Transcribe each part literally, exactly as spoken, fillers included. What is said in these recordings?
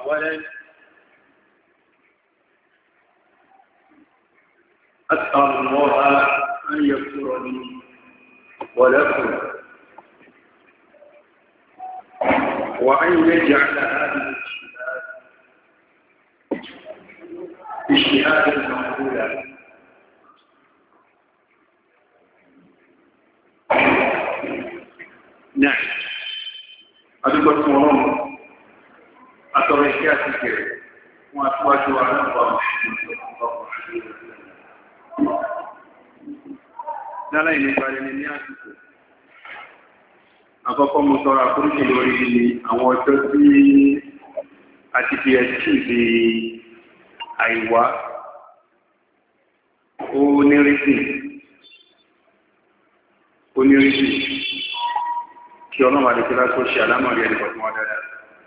أولا أسأل الله أن يغفر لي ولكم وأن يجعل هذه الاجتهاد اجتهادا مقبولا. نعم أدوك الله أتركاتك وأتواجه على الله صلى الله عليه وسلم. Dala ini bari ni àsìkò. Àkọ́kọ́ mo tọrọ àforíjì lórí àwọn ọjọ́ tí a ti fi ẹ̀sìn di àìwá ó nírètí ó nírètí kí ọlọ́run àdékọ́lá tó ṣe àlámọ̀rí ẹni kọ̀ọ̀kan wá dáadáa.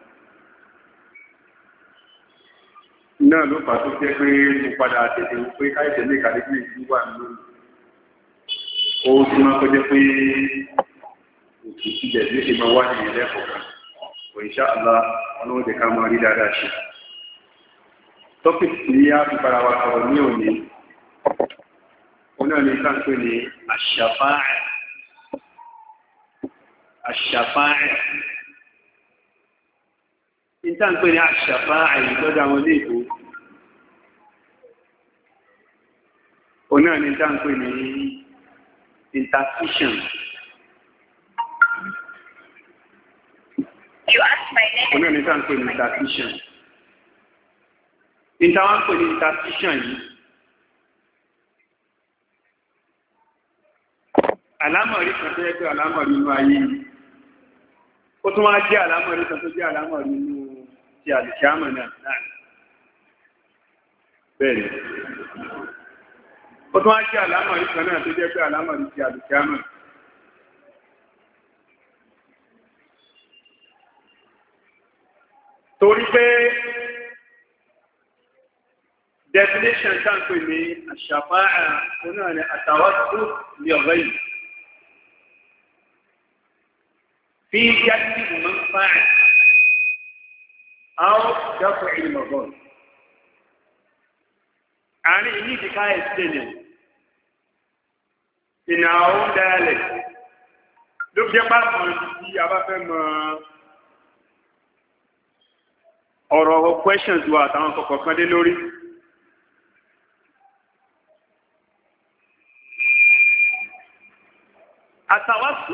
Náà ló fà tó jẹ́ pé mo padà tètè wò pé káyọ̀tẹ̀ ní ìkàlẹ́gbẹ̀ ìlú wà lónìí. Ó ti máa kọjá pé òkè ìjẹ̀ bí ó ṣe máa wá ní ilé ẹ̀kọ́ kan. Kò insha Allah ọlọ́run jẹ́ ká máa rí dáadáa ṣe. Tọ́pìkì tí a fi bára wa sọ̀rọ̀ ní òní, ó náà ní sáńpé ní àṣàfáà. Àṣàfáà. Ní sáńpé ní àṣàfáà yìí lọ́dọ̀ àwọn ilé ìbò. Ó náà ní sáńpé ní intercession. You asked my name. Ó náà ní sáńpé ní intercession. Ìtàwọn pè ní intercession yìí. Àlámọ̀rí kan tó yẹ pé àlámọ̀rí inú ayé yìí. Ó tún wá jẹ́ àlámọ̀rí kan tó jẹ́ àlámọ̀rí inú ti àlùkìámọ̀ náà. Bẹ́ẹ̀ni. Ó tún wá jẹ́ àlámọ̀rí kan náà tó jẹ́ pé àlámọ̀rí ti àlùkìámọ̀. Torí pé definition táǹkì ní àṣàfáà oná ní àtàwọ́sù ní ọ̀rẹ́ yìí. Fi jáde manfa'a aw daf'i al-madar. Àárín ìní ìdíká ẹ̀sìtẹ̀nì ìnà àwọn dáálẹ̀ ló jẹ́ pàmò tí a bá fẹ́ mọ ọ̀rọ̀ questions wa àtàwọn kọ̀kọ̀ kan dé lórí. Àtàwásù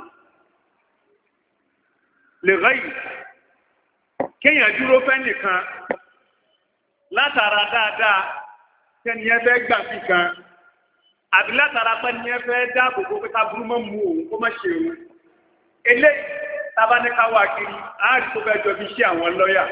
lè ráyì kéèyàn dúró fẹ́ nìkan látara dáadáa tẹ́ni ẹ fẹ́ gbà fi kan àbí látara pé ní ẹ fẹ́ dáàbò bó pé ká burú mọ́ mú òun kó má ṣe òun. Eléyìí tábánikà wà kiri àárí tó fẹ́ jọ fi ṣe àwọn lọ́yà.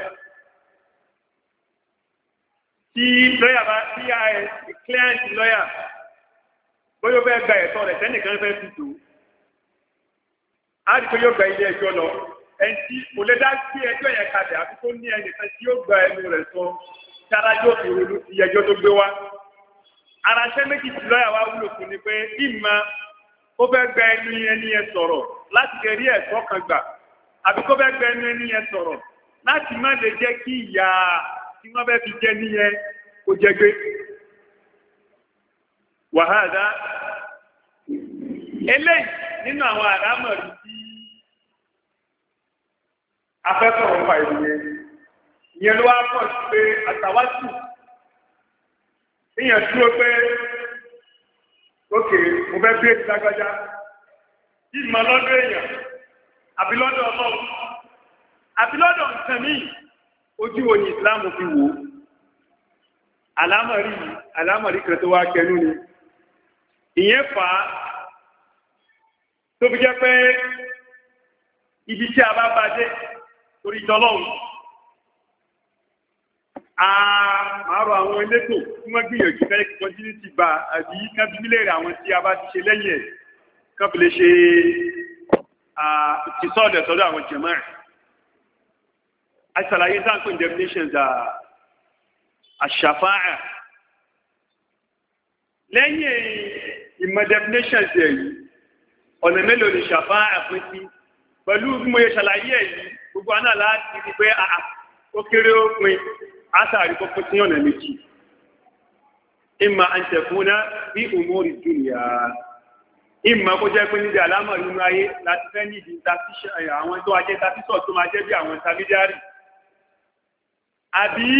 Tí lọ́yà bá tí a ẹ̀ client lọ́yà bóyá ó fẹ́ gba ẹ̀tọ́ rẹ̀ tẹ́nìkan fẹ́ fi tò. Àárí tó yóò gba ilé ẹjọ́ lọ. Ẹni tí kò lè dá sí ẹjọ́ yẹn kalẹ̀ àti tó ní ẹnìkan tí yóò gba ẹnu rẹ̀ sọ sára yóò fi ronú sí ẹjọ́ tó gbé wá. Ara ṣẹ́ méjì tí lọ́yà wá wúlò fún ni pé ìmọ̀ ó fẹ́ gba ẹnu ẹni yẹn sọ̀rọ̀ láti lè rí ẹ̀tọ́ kan gbà àbí kó fẹ́ gba ẹnu ẹni yẹn sọ̀rọ̀ láti má lè jẹ́ kí ìyà tí wọ́n fẹ́ fi jẹ níyẹn kó jẹ gbé. Wàhálà eléyìí nínú àwọn àdámọ̀rí tí afẹ́sọ̀rọ̀ fa ìrìnyẹn ìyẹn ló wá pọ̀ sí pé àtàwátù ìyẹn dúró pé ókè mo fẹ́ bí èdè lágbájá ìmọ̀ lọ́dọ̀ èèyàn àbí lọ́dọ̀ ọlọ́run àbí lọ́dọ̀ nǹkan míì ojú wo ni ìsìláàmù fi wò ó àlámọ̀rí àlámọ̀rí kan tó wá kẹnu ni ìyẹn fà á tó fi jẹ́ pé ibi tí a bá bá dé torí tọ́lọ́run àárọ̀ àwọn elétò tí wọ́n gbìyànjú fẹ́ continuity bá àbí kábílẹ̀ rẹ̀ àwọn tí a bá ti ṣe lẹ́yìn ẹ̀ kán fi lè ṣe ìtìsọ́ọ̀dẹ̀ sọ́dọ̀ àwọn jẹ̀mọ́ ẹ̀. àṣàlàyé sáǹpé definitions àṣàfáà lẹ́yìn ìmọ̀ definitions ẹ̀ yìí ọ̀nà mélòó ni ṣàfáà pín sí pẹ̀lú bí mo yẹ ṣàlàyé ẹ̀ yìí gbogbo àná láti rí pé ó kéré ó pin ásàrí kọ́kọ́ sí ọ̀nà méjì ìmà àǹtẹ̀kúnná bí umuri dunya ìmà kó jẹ́ pé níbi àlámọ̀ nínú ayé láti fẹ́ nídi àwọn tó ajẹ́ tàbísọ̀ tó máa jẹ́ bí àwọn intermediary àbí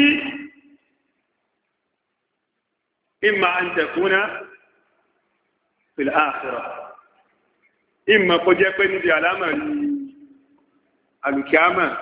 ìmà àǹtẹ̀kúnná fil akhirah ìmà kó jẹ́ pé níbi àlámọ̀ ní alùkíámà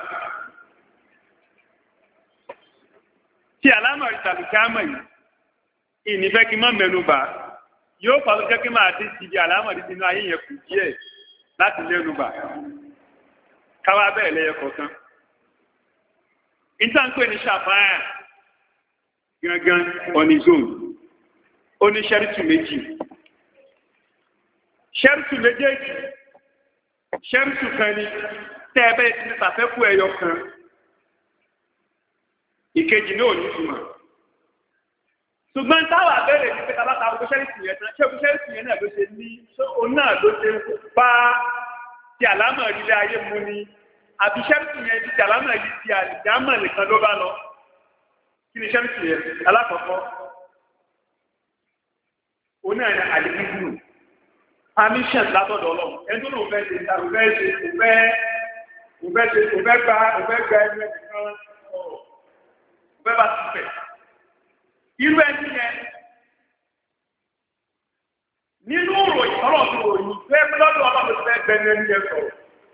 tí àlámọ̀ ìtàlùkíámà yìí ìnífẹ́ kí mọ́ mẹ́nu bà yóò pàtó jẹ́ kí máa dé ti di àlámọ̀dé sínú ayé yẹn kù díẹ̀ láti lẹ́nu bà káwá bẹ́ẹ̀ lẹ́yẹ kọ̀ọ̀kan. ìtànkpé ní ṣàfáà gangan ọ̀nìzón oní ṣẹ́rìtù méjì ṣẹ́rìtù méjèèjì ṣẹ́rìtù kan ní tẹ́ẹ̀bẹ́ ti ṣàfẹ́kù ẹyọ kan ìkejì náà ní ìtumọ̀. ṣùgbọ́n táwà bẹ̀rẹ̀ ní pẹ́ta látàrí ṣẹ́rìsì yẹn tán ṣẹ́gun ṣẹ́rìsì yẹn náà ló ṣe ní òun náà ló ṣe bá ti àlámọ̀ ilé ayé mu ni àbí ṣẹ́rìsì yẹn ti àlámọ̀ yìí ti àdámọ̀ nìkan ló bá lọ kí ni ṣẹ́rìsì yẹn alákọ̀ọ́kọ́ òun náà ní àdìgbìgbù permission látọ̀dọ̀ ọlọ́run ẹni tó lóun fẹ́ ṣe ta òun fẹ́ ṣe òun fẹ́ òun fẹ́ ṣe òun fẹ́ gba òun fẹ́ gba ẹni ẹnìkan òun fẹ́ bá ti fẹ́. Irú ẹni yẹn nínú ìròyìn ọlọ́run ìròyìn fẹ́ lọ́dún ọlọ́run fẹ́ gbẹ̀ni ẹni yẹn sọ̀rọ̀.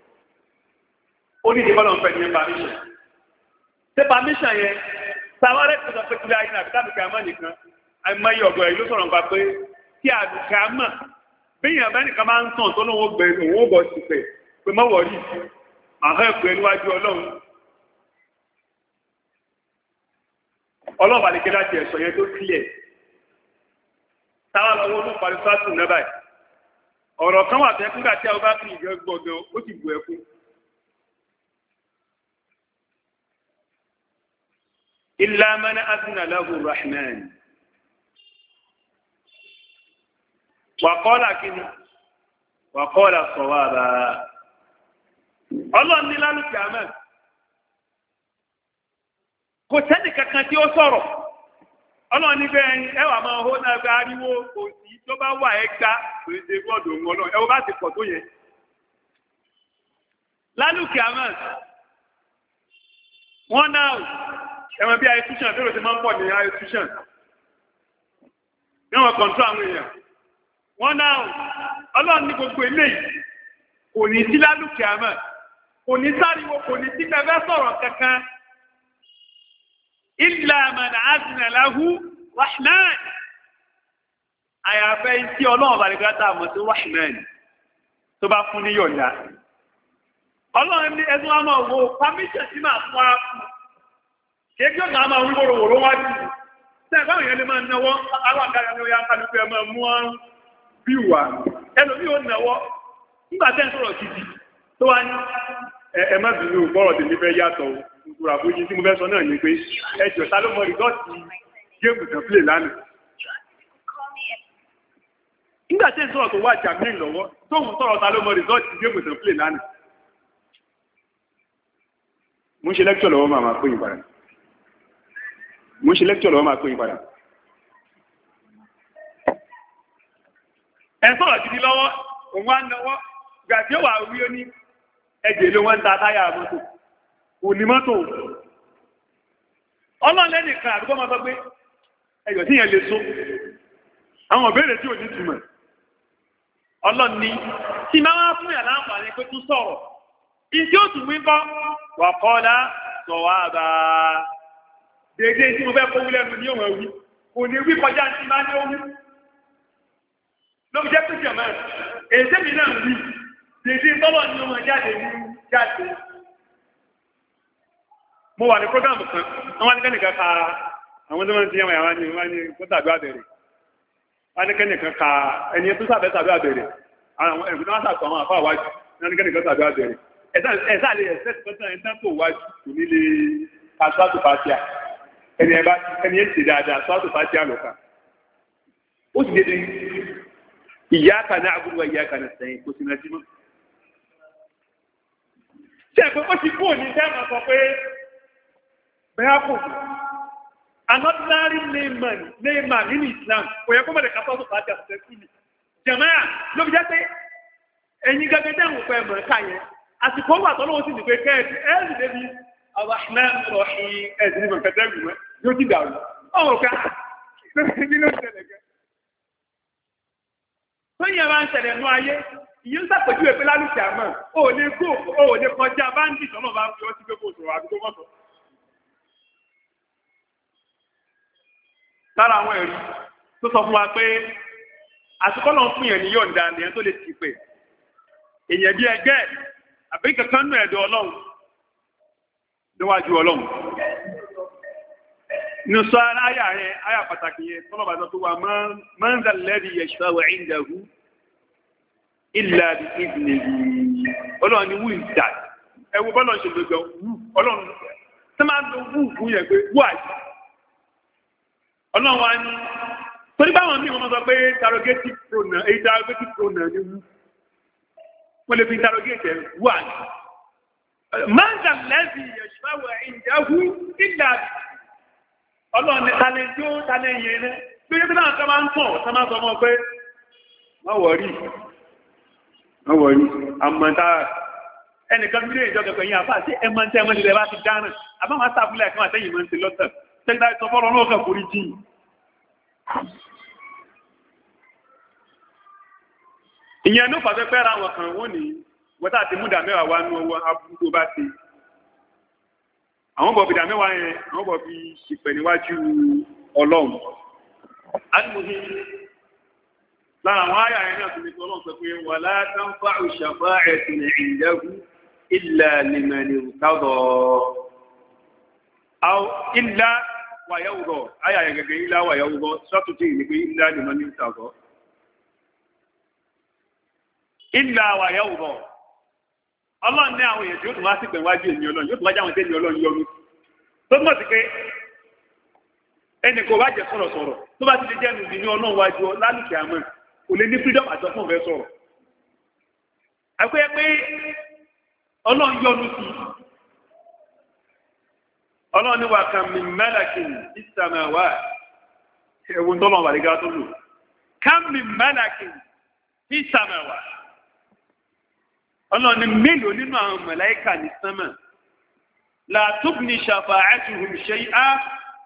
Ó ní ìdíbọn náà fẹ́ ní permission. Ṣé permission yẹn sáwárẹ́ tó sọ pé kílẹ̀ ayé náà fi tábìlì àmọ́ nìkan àìmọye ọ̀gọ̀ ẹ̀ ló sọ̀rọ̀ nípa pé kí àdùkẹ́ àmọ́ bíyàn bẹ́ẹ̀ nìkan máa ń tàn tó lóun ó gbẹ òun ó bọ̀ sí pẹ̀ pé mọ́ wọ̀rí àhọ́ ẹ̀pẹ́ níwájú ọlọ́run. Ọlọ́ọ̀bà lè kéde àti ẹ̀sọ̀ yẹn tó kílẹ̀. Táwa lọ́wọ́ ló parí fásitì náà báyìí. Ọ̀rọ̀ kan wà tẹ́ kúgbà tí a bá fi ìjọ gbọ̀ngàn ó sì bu ẹkún. Illa man azina lahu Rahman. Wa qala kíni? Wa qala sawaba. Ọlọ́run ní lálùkì àmọ́. Kò sẹ́ni kankan tí ó sọ̀rọ̀ ọlọ́run níbẹ̀ ẹwà máa hó náà gba ariwo kò sí tó bá wà ẹ́ gbá pèsè gbọ́dọ̀ òun ọlọ́run ẹwọ́ bá ti pọ̀ tó yẹn. lálùkì àmọ́ wọ́n náà ẹ̀wọ̀n bí institution bí ó ti máa ń pọ̀ ní institution ní wọ́n kọ̀ǹtró àwọn èèyàn wọ́n náà ọlọ́run ní gbogbo eléyìí kò ní sí lálùkì àmọ́ kò ní sáriwo kò ní sí pẹ́fẹ́ sọ̀rọ̀ kankan. Illa man azna lahu Rahman. Àyàfẹ́ tí ọlọ́run bá lè gbátà mọ̀ sí Rahman tó bá fún ní yọ̀ǹda. Ọlọ́run ní ẹzún á máa wo permission sí máa fún ara fún. Kéèkì ọ̀gá máa ń wóró wòró wájú. Ṣé ẹ̀gbọ́n ìyẹn lè máa náwọ́ àwọn àgbàrá ní oyá kálukú ẹ máa mú ọ́n bí wà. Ẹlòmíì ò náwọ́ nígbà tẹ́ ń sọ̀rọ̀ gidi tó wá ní ẹ má bínú bọ́rọ̀ tèmi fẹ́ yàtọ̀ o. Ìgbòrò àbójí tí mo fẹ́ sọ náà ní pé ẹjọ́ ta ló mọ rìsọ́ọ̀tì géèmù tán plé lánàá. Nígbà tí ń sọ̀rọ̀ tó wà Jamil lọ́wọ́ tóun sọ̀rọ̀ ta ló mọ rìsọ́ọ̀tì géèmù tán plé lánàá. Mo ń ṣe lẹ́kítọ̀ lọ́wọ́ máa máa pè yín padà. Mo ń ṣe lẹ́kítọ̀ lọ́wọ́ máa pè yín padà. Ẹ sọ̀rọ̀ gidi lọ́wọ́ òun á náwó gbà tí ó wà wí ó ní ẹgbẹ̀ẹ́ ló wọ́n ń ta táyà mọ́tò. Onímọ́tò ọlọ́lẹ́nìkan àdúgbò máa sọ pé ẹ̀yọ̀ tí yẹn lè so àwọn ìbéèrè tí ò ní túmọ̀ ọlọ́ni tí máa wá fún ìyàlá àǹfààní pé tún sọ̀rọ̀ ìdí ó tún wí bọ́ wà kọ́lá sọ̀wọ́ àbá dédé tí mo fẹ́ kó wílẹ̀ ní òun ẹ̀wí kò ní wí kọjá tí máa ní òun ló fi jẹ́ pé jẹ̀mọ́ èdè mi náà wí dédé tọ́lọ̀ ní òun jáde ní jáde. Mo wà ní prógámù kan, wọ́n wá ní kẹ́nìkan ka àwọn tó máa ń ti yẹ́wọ̀n àwọn ní wọ́n ní kó tàbí àbẹ̀rẹ̀. Wọ́n ní kẹ́nìkan ka ẹni tó sàbẹ̀ tàbí àbẹ̀rẹ̀. Àwọn ẹ̀fùn tó wá sàtọ̀ àwọn àfáà wájú, wọ́n ní kẹ́nìkan tàbí àbẹ̀rẹ̀. Ẹ̀sà lè ẹ̀sẹ̀ tó tán ẹ̀sẹ̀ tó wájú kò ní lè ka sọ́ọ̀tù fàtíà. Ẹni ẹ̀ bá ẹni ẹ̀ ti dáadáa sọ́ọ̀tù fàtíà lọ́ka. Ó sì dédé iyyaka na'budu wa iyyaka nasta'in kò sí náà jí mọ́. Ṣé ẹ̀fọ́ ó ti kúrò ní sẹ́ẹ̀mọ̀ sọ pé bẹ́ẹ̀ kò another layman layman nínú Islam kò yẹ kó mọ̀ lè ká tọ́sọ̀ fàájà sẹ́kùlì jẹ̀mẹ́à ló fi jẹ́ pé ẹ̀yin gẹ́gẹ́ dẹ́hùn pẹ́ mọ̀ ká yẹn àsìkò wà tọ́lọ́wọ́ sì ní pé kẹ́ẹ̀dì ẹ̀ẹ́dì débi Ar-Rahman Ar-Rahim ẹ̀sìn ní mọ̀kẹ́tẹ́ ìlú yóò ti dàrú ọ̀rọ̀ ká kí ló ṣẹlẹ̀ gẹ́ tó yẹ bá ń ṣẹlẹ̀ nú ayé ìyẹn ń sàpèjúwe pé lálùkì àmọ́ ò lè kó ò lè kọjá báńkì tọ́lọ́ bá fi ọtí pé kò sọ̀rọ̀ àdúgbò mọ́tò. lára àwọn ẹ̀rí tó sọ fún wa pé àsìkò náà fún yẹn ní yọ̀ǹda nìyẹn tó lè ti pè èèyàn bí ẹgbẹ́ àbí kankan nù ẹ̀dọ̀ ọlọ́run níwájú ọlọ́run ní sọ aláyà yẹn ayà pàtàkì yẹn tọ́lọ̀ bá sọ tó wà man dhal ladhi yashfa'u 'indahu illa bi'idhnihi ọlọ́run ni wú ìjà ẹwọ bọ́lọ̀ ṣe lọ́jọ́ wú ọlọ́run tó máa ń lo wú fún yẹn pé wú àyè ọlọ́run wa ní torí báwọn míì wọ́n sọ pé interrogative pronoun èyí interrogative pronoun ni wú wọ́n lè fi interrogate ẹ̀ wú àyè man dhal ladhi yashfa'u 'indahu illa ọlọ́run ní talẹ̀ tí ó talẹ̀ yẹn rẹ̀ bí yẹ́ tí náà kọ́ máa ń tàn tó máa sọ mọ́ pé wọ́n wọ̀rí wọ́n wọ̀rí àmọ́ta ẹnìkan bí lè ìjọba ẹ̀yìn àfáà sí ẹmọ tí ẹmọ nílẹ̀ bá ti dáná àbáwọn sáfúlẹ̀ ẹ̀kan àtẹ́yìn mọ́ ti lọ́tọ̀ tẹ́gbà ìsọfọ́rọ̀ náà kàn forí jì ìyẹn ló fàfẹ́ fẹ́ ra wọn kan wọ́n ní wọ́tá àti múdà mẹ́wàá wá nú owó abúgbò bá ti àwọn bọ̀ bìdà mẹ́wàá yẹn àwọn bọ̀ fi ṣìpẹ̀ níwájú ọlọ́run alìmọ̀hí lára àwọn àyà yẹn náà tó ní ọlọ́run pẹ̀ pé wala tanfa'u shafa'atu 'indahu illa liman irtada aw illa wa yarda àyà yẹn gẹ́gẹ́ illa wa yarda sọ́tútù ní pé illa liman irtada illa wa yarda ọlọ́run ní àwọn èèyàn tí ó tún wá sí pẹ̀wájú èmi ọlọ́run yóò tún wájú àwọn tẹ́mi ọlọ́run yọnu tó mọ̀ sí pé ẹnì kò wá jẹ sọ̀rọ̀ sọ̀rọ̀ tó bá ti lè jẹ́ nùbí ní ọlọ́run wájú lálùkì àmọ́ kò lè ní freedom àjọ fún ọ̀fẹ́ sọ̀rọ̀ àpẹẹ pé ọlọ́run yọnu sí ọlọ́run ní wa kam min malakin fis samawati ẹ̀wọ̀n tọ́lọ̀ wà lẹ́gàá tó lò kam min malakin fis samawati ọlọ́run ní mélòó nínú àwọn màláíkà ní sánmà la tughni shafa'atuhum shay'an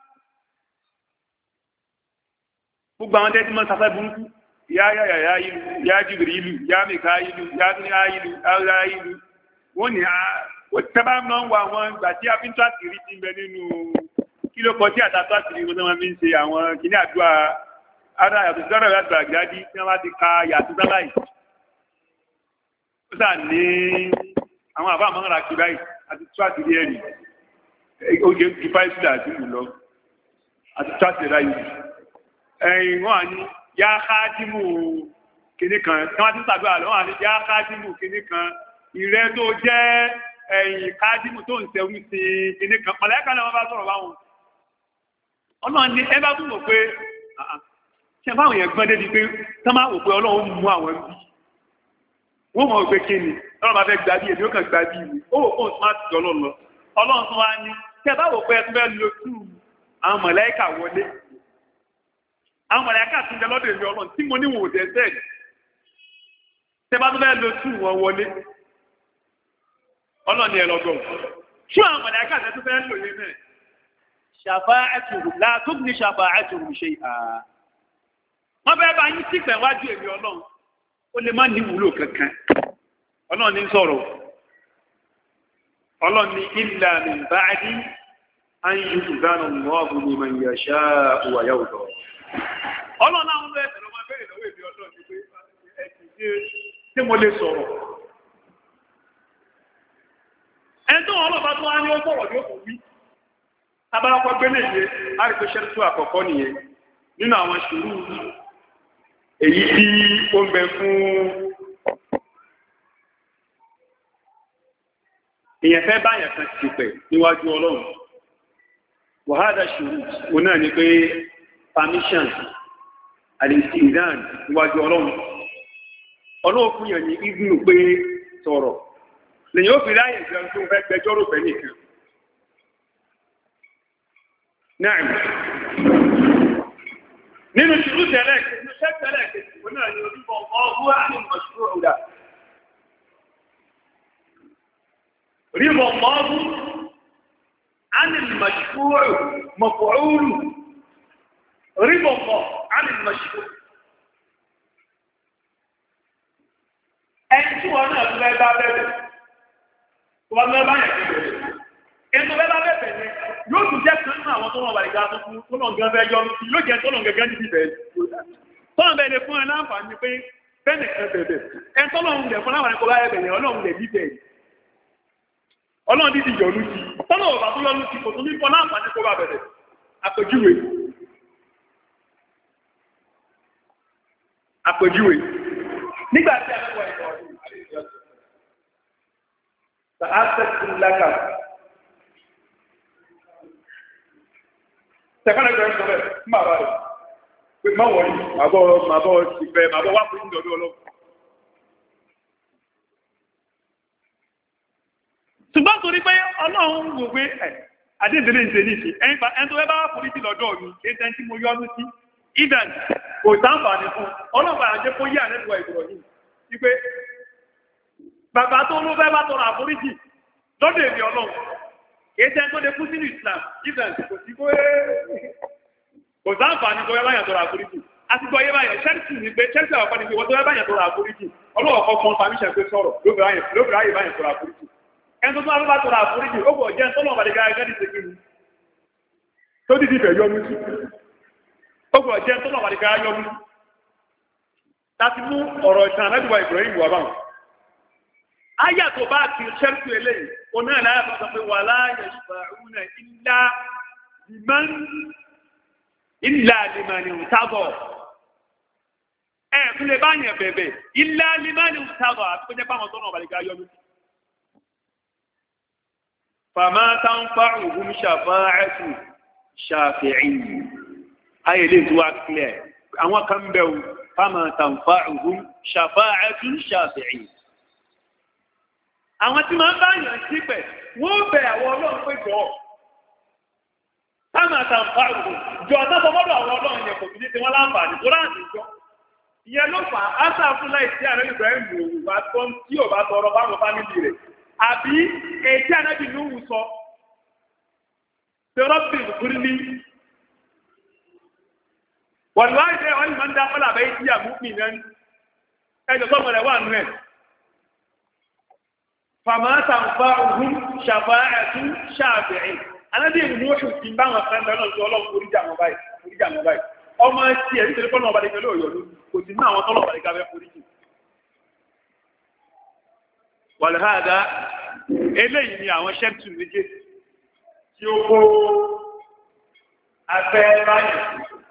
gbogbo àwọn tẹ́tí mọ́ sáfẹ́ burúkú yá yá yá yá ìlú yá Jibrilu yá mẹ́ka ìlú yá níhá ìlú ara ìlú wọ́n ní tẹ́bá máa ń wọ àwọn ìgbà tí a fi ń tó àṣírí ti ń bẹ nínú kí ló kọ tí àtàtọ́ àṣírí wọn máa fi ń ṣe àwọn kìíní àdúrà ara yàtọ̀ sí ọ̀rọ̀ àgbà àgbàdì tí wọ́n bá ti ka yàtọ̀ sáláì ó sà ní àwọn àbá àmọ́ ra kí báyìí àti tó àṣírí ẹ̀rì oge kí fáìsì àti ìlú lọ àti tó àṣírí ẹ̀rì ẹ̀yìn wọ́n á ní yá káàdìmù kìíní kan tí wọ́n ti sàgbà lọ́wọ́ àní yá káàdìmù kìíní kan ìrẹ́ tó jẹ́ ẹ̀yìn káàdìmù tó ń tẹ̀wú sí kìíní kan mọ̀lẹ́kà náà wọ́n bá sọ̀rọ̀ báwọn ọlọ́run ní ẹ bá tún wò pé ṣe báwọn yẹn gbọ́n débi pé tán máa wò pé ọlọ́run mú àwọn bí wọ́n mọ̀ pé kí ni ọlọ́run bá fẹ́ gbà bí èmi ó kàn gbà bí mi ó wò fóun smart jọ ọlọ́run lọ ọlọ́run tún wá ní tẹ bá wò pé ẹ tún fẹ́ lo tú àwọn mọ̀lẹ́kà wọlé àwọn mọ̀lẹ́kà tún jẹ lọ́dọ̀ èmi ọlọ́run tí mo ní wò dé sẹ́ẹ̀ tẹ bá tún fẹ́ lo tú wọn wọlé ọlọ́run ẹ lọ́gọ́ fún àwọn mọ̀lẹ́kà tẹ tún fẹ́ lò yé náà shafa'atuhum la tughni shafa'atuhum shay'an wọ́n bẹ́ẹ̀ bá yín sípẹ̀ wájú èmi ọlọ́run ó lè má ní wúlò kankan ọlọ́run ní sọ̀rọ̀ ọlọ́run ní illa min ba'di an yu'dhana Allahu liman yasha'u wa yarda ọlọ́run náà ń lọ ẹ̀sẹ̀ lọ́wọ́ bẹ́ẹ̀ lọ́wọ́ èmi ọlọ́run ní pé ẹ̀sìn tí mo lè sọ̀rọ̀ ẹni tó wọn lọ́ba tó wá ní ó sọ̀rọ̀ ní òkú wí abárakọ́ gbé lè yẹ àríkò ṣẹ́tù àkọ́kọ́ nìyẹn nínú àwọn ṣùrù èyí tí ó ń bẹ fún èyàn fẹ́ báyàn kan ti pẹ̀ níwájú ọlọ́run wàhádà ṣùrù òun náà ni pé permission àdìsí ìdán níwájú ọlọ́run ọlọ́run fún yàn ní ìgbìmọ̀ pé sọ̀rọ̀ lèyìn ó fi láyé ìjẹun tó fẹ́ gbẹjọ́rò fẹ́ nìkan náà nínú ṣùgbọ́n tẹ̀lẹ̀ nínú ṣẹ́ tẹ̀lẹ̀ kejì wọn náà ni onímọ̀ ọ̀hún àti ìmọ̀ṣúrò ọ̀dà rímọ̀ ọ̀hún àti ìmọ̀ṣúrò mọ̀fọ̀ọ́rù rímọ̀ ọ̀hún àti ìmọ̀ṣúrò ẹni tí wọn náà tún bá bẹ̀rẹ̀ wọn náà bá yẹn kéde ètò bẹ́ẹ̀ bá bẹ̀rẹ̀ ni yóò tún jẹ́ kan nínú àwọn tó wọn wà ìgbà tó fún tó lọ́n gan fẹ́ yọ yóò jẹ́ tó lọ́n gẹ́gẹ́ níbi bẹ́ẹ̀ tọ́lọ́n bẹ́ẹ̀ lè fún ẹ láǹfààní pé bẹ́ẹ̀ nìkan bẹ̀rẹ̀ ẹ tọ́lọ́n lè fún láwọn ẹ̀kọ́ bá bẹ̀rẹ̀ ọlọ́run lè níbẹ̀ ọlọ́run dídì yọ̀ọ́nù sí tọ́lọ́n ọ̀bà tó yọ̀ọ́nù sí kò tún ní fún láǹfààní kó bá bẹ̀rẹ̀ àpèjúwe àpèjúwe nígbà tí a lọ́wọ́ ẹ̀kọ́ ọdún Sẹ̀kọ́lẹ̀ ìjọ ìjọba ẹ̀ fún bàbá rẹ̀ pé má wọ̀nyí màbọ̀ màbọ̀ ìfẹ́ màbọ̀ wá fún ìjọba ọlọ́pù. Ṣùgbọ́n torí pé Ọlọ́run wò pé ẹ̀ àdéhùn ìṣe ní ìṣe ẹni tó bá wá forí sí lọ́dọ̀ mi kí ẹni tí mo yọ́nú sí ìdàn kò sáǹfààní fún ọlọ́pàá àjẹ́ kó yí àlẹ́kọ̀ọ́ ìbùrọ̀ yìí wípé bàbá tó ló fẹ́ bá tọrọ àforíjì lọ́dọ̀ èmi Ọlọ́run ètò ẹ̀tọ́ lè kú sínú Islam Islam kò sí kó kò sáǹfààní tó yẹ báyà tọrọ àforíjì àti gbọ́ yẹ báyà Chelsea ní pé Chelsea àwọn ọ̀pá ní pé wọ́n tó yẹ báyà tọrọ àforíjì ọlọ́wọ́ kọ́ fún permission pé sọ̀rọ̀ lóbìnrin ayé báyà tọrọ àforíjì ẹni tó tó bá tọrọ àforíjì ó bọ̀ jẹ́ tọ́lọ̀ ọ̀bàdì gẹ́gẹ́ ní ṣèkínú tó dìdí ìfẹ́ yọ mú sí ó bọ̀ jẹ́ tọ́lọ̀ ọ̀bàdì gẹ́gẹ́ yọ mú sí láti mú ọ̀rọ̀ ìtàn àmẹ́bíwá Ibrahim wà báwọn ayà tó bá ti Chelsea eléyìí oní àlàyé tó sọ pé wà láàyè ṣùgbọ́n ilá liman ilá liman ìwùtábọ̀ ẹ̀ tún lè bá yẹn bẹ̀bẹ̀ ilá liman ìwùtábọ̀ àti kó jẹ́ pàwọn tó náà bàlẹ̀ gáyọ́ lójú. fàmá táǹfà òhun ṣàfáàtù ṣàfihàn ayé lè tó wá kílẹ̀ àwọn kan bẹ̀rù fàmá táǹfà òhun ṣàfáàtù ṣàfihàn àwọn tí máa ń bá yàn sípẹ̀ wọ́n bẹ̀ àwọn ọlọ́run pé jọ táwọn àtàǹfà òkú jọ àtàfọmọ́dọ̀ àwọn ọlọ́run yẹn kò fi ní ti wọ́n láǹfààní tó láàrín jọ ìyẹn ló fà á sáfún láì sí àrẹ Ibrahim lòwù bá tọ́ tí ò bá tọrọ báwọn fámìlì rẹ̀ àbí ètí ànábì lòwù sọ tẹrọbì kúrú ní wọ́n wá ìdẹ́ wọ́n máa ń dá fọ́lá àbẹ́ ìdí àmúpì náà ẹjọ́ sọ́mọ rẹ̀ wà nù ẹ̀ fàmà tàǹfà òhun ṣàfáàtú ṣàfihàn anábì ìlú oṣù tí bá wọn fẹ́ bẹ́ẹ̀ lọ́sọ ọlọ́run oríjà wọn báyìí oríjà wọn báyìí ọmọ tí ẹ̀ nítorí pọ́nà ọba lẹ́gbẹ̀ẹ́ lóòyọ̀ ló kò sí ní àwọn tọ́lọ̀ ọba lẹ́gbẹ̀ẹ́ foríjì wàlúhàdá eléyìí ni àwọn ṣẹ́tù méje tí ó kó afẹ́ báyìí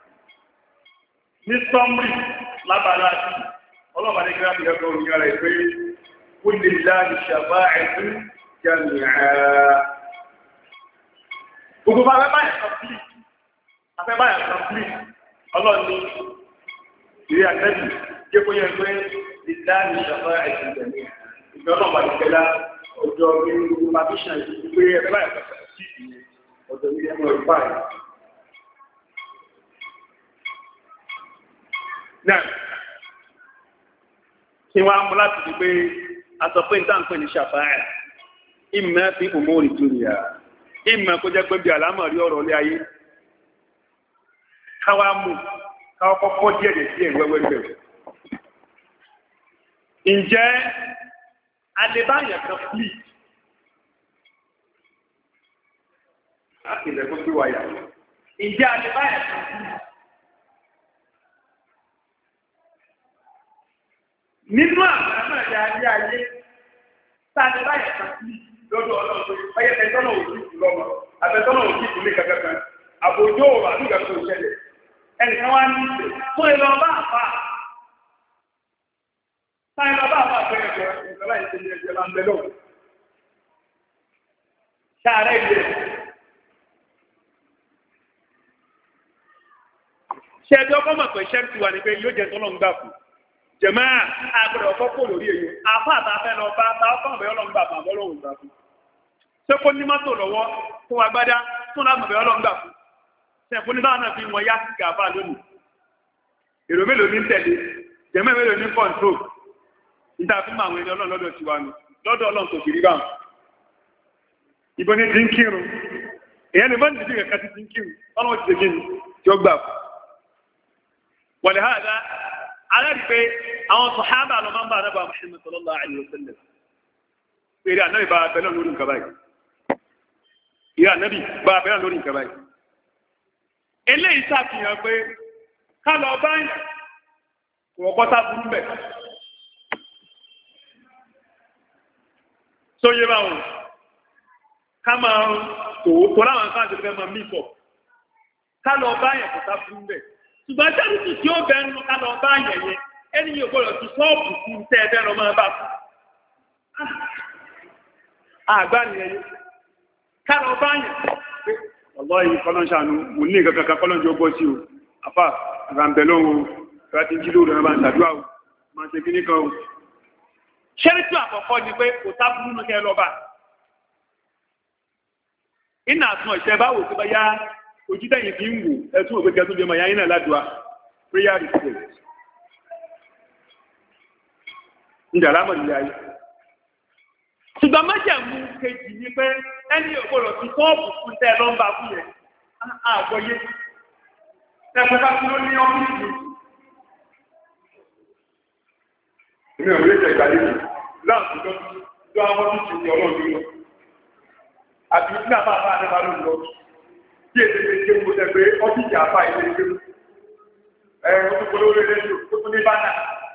ní sọ́mrì lábàlá sí ọlọ́ba lẹ́gbẹ̀ẹ́ òyìnbó rẹ̀ pé قل لله الشفاعة جميعا gbogbo bá fẹ́ báyìí complete afẹ́ báyìí complete ọlọ́run ní ìrí àtẹ́bì jẹ́ kó yẹ pé ìdáni ìṣàfẹ́ ẹ̀sìn ìjẹ̀mí ìfẹ́ ọlọ́run bá ti fẹ́lá ọjọ́ gbogbo pàtíṣàn ìgbé ẹgbẹ́ báyìí pẹ̀lú sí ìyẹn ọjọ́ ilé ẹmọ ìfà rẹ̀. náà kí wọ́n á mú láti di pé àtọ̀pẹ́ ìtàǹpẹ́ ní ṣàfáà ìmọ̀ fi umuri dunya ìmọ̀ kó jẹ́ pé bí àlámọ̀rí ọ̀rọ̀ ilé ayé káwá mú káwá kọ́kọ́ díẹ̀ dẹ̀ sí ẹ̀wẹ́wẹ́ bẹ̀rẹ̀. ǹjẹ́ adébáyàn kan fleet láti ilẹ̀ tó gbé wáyà ǹjẹ́ adébáyàn kan fleet nínú àwọn àmàlẹ́ ayé ayé sáàdé báyìí kan sí lọ́dọ̀ ọlọ́run pé ọyẹ tẹ̀sánà òjì ìlú lọ́mọ àtẹ̀sánà òjì ìlú kankan àbòjó àdúgbà tó ṣẹlẹ̀ ẹnìkan wá ní ìṣe fún ẹ lọ bá àpá sáyẹn lọ bá àpá àpẹẹrẹ ẹgbẹ́ ìjọba ìṣẹ̀lẹ̀ ẹgbẹ́ máa ń bẹ lọ́wọ́ sáàrẹ ilé ṣe ẹjọ́ ọkọ̀ mọ̀ pé ṣẹ́ẹ̀tì wà ní pé yóò jẹ́ tọ́lọ́ ń gbà fún jẹ̀mọ́ àgbẹ̀rẹ̀ ọ̀kọ́ kò lórí èyí àfá àtàfẹ́ lọ bá bá ọkọ̀ ọ̀bẹ̀ ọlọ́ngbà fún àbọ́lọ́wọ̀ ìgbà fún ṣé kó ní mọ́tò lọ́wọ́ fún agbádá fún lágbẹ̀rẹ̀ ọlọ́ngbà fún sẹ́fún ní báwọn náà fi wọn yá sí gàfà lónìí èrò mélòó ní tẹ̀lé jẹ́mẹ́ mélòó ní kọ́ńtró níta fún àwọn ẹni ọlọ́run lọ́dọ̀ tiwa nù lọ́dọ̀ ọlọ́run tó kiri báwọn ìbọn ní ti ń kírun èyàn lè mọ́ ní ìdí kẹ̀kẹ́ ti ń kírun ọlọ́run ti ṣe kí ni tí ó gbà fún wọ̀lẹ̀ ha dá aláàrí pé àwọn sàhábà lọ máa ń bá anábà Muhammad sallallahu alaihi wasallam pèrè ànábì bá abẹ́lẹ̀ lórí nǹkan báyìí ìyá ànábì bá abẹ́lẹ̀ lórí nǹkan báyìí eléyìí ṣàfihàn pé ká lọ báyìí wọ́n kọ́ta burú bẹ̀ sóyè báwọn ká máa tòótọ́ láwọn nǹkan àti fẹ́ máa mí pọ̀ ká lọ báyìí kọ́ta burú bẹ̀ ṣùgbọ́n sẹ́rìsì tí ó bẹ̀rù ká lọ bá yẹ̀yẹ ẹni yóò gbọ́dọ̀ ti sọ́ọ̀bù fún tẹ́ ẹbẹ́ lọ máa bá fún. àgbà nìyẹn yìí ká lọ bá yẹ̀ pé ọ̀lọ́ yìí kọ́lọ́ ṣàánú mò ní nǹkan kankan kọ́lọ́ jọ bọ́ sí o àfà àgbàǹbẹ̀lọ́ o ìgbà tí ń jí lóòrùn máa ń ṣàdúrà o máa ń ṣe kíní kan o. sẹ́rìsì àkọ́kọ́ ni pé kò sá burú nù kẹ́ lọ bá. iná àtúnọ̀ ìṣẹ́ báwo tó bá yá ojú tẹ̀yìn fi ń wò ẹtún òpékẹ́ tó jẹmọ̀ yáyínà ládùá prayer request ń jà lámọ̀ ilé ayé ṣùgbọ́n májẹ̀mú kejì ni pé ẹni ògbọ́dọ̀ ti sọ́ọ̀bù fún tẹ́ lọ́mbà fún yẹn àgbọ́yé ẹgbẹ́ bá tún ló ní ọ́fíìsì inú ìwé ìjẹ ìgbàlejò láàbù lọ àwọn ọ́fíìsì ní ọlọ́run lọ àti ìpínlẹ̀ àbá àbá àdébà ló lọ tí èdè lè ké mo tẹ̀gbé ọ́fíìsì àbá ilé ké ẹ̀rọ tó polówó lé lẹ́yìn tó tún ní bánà.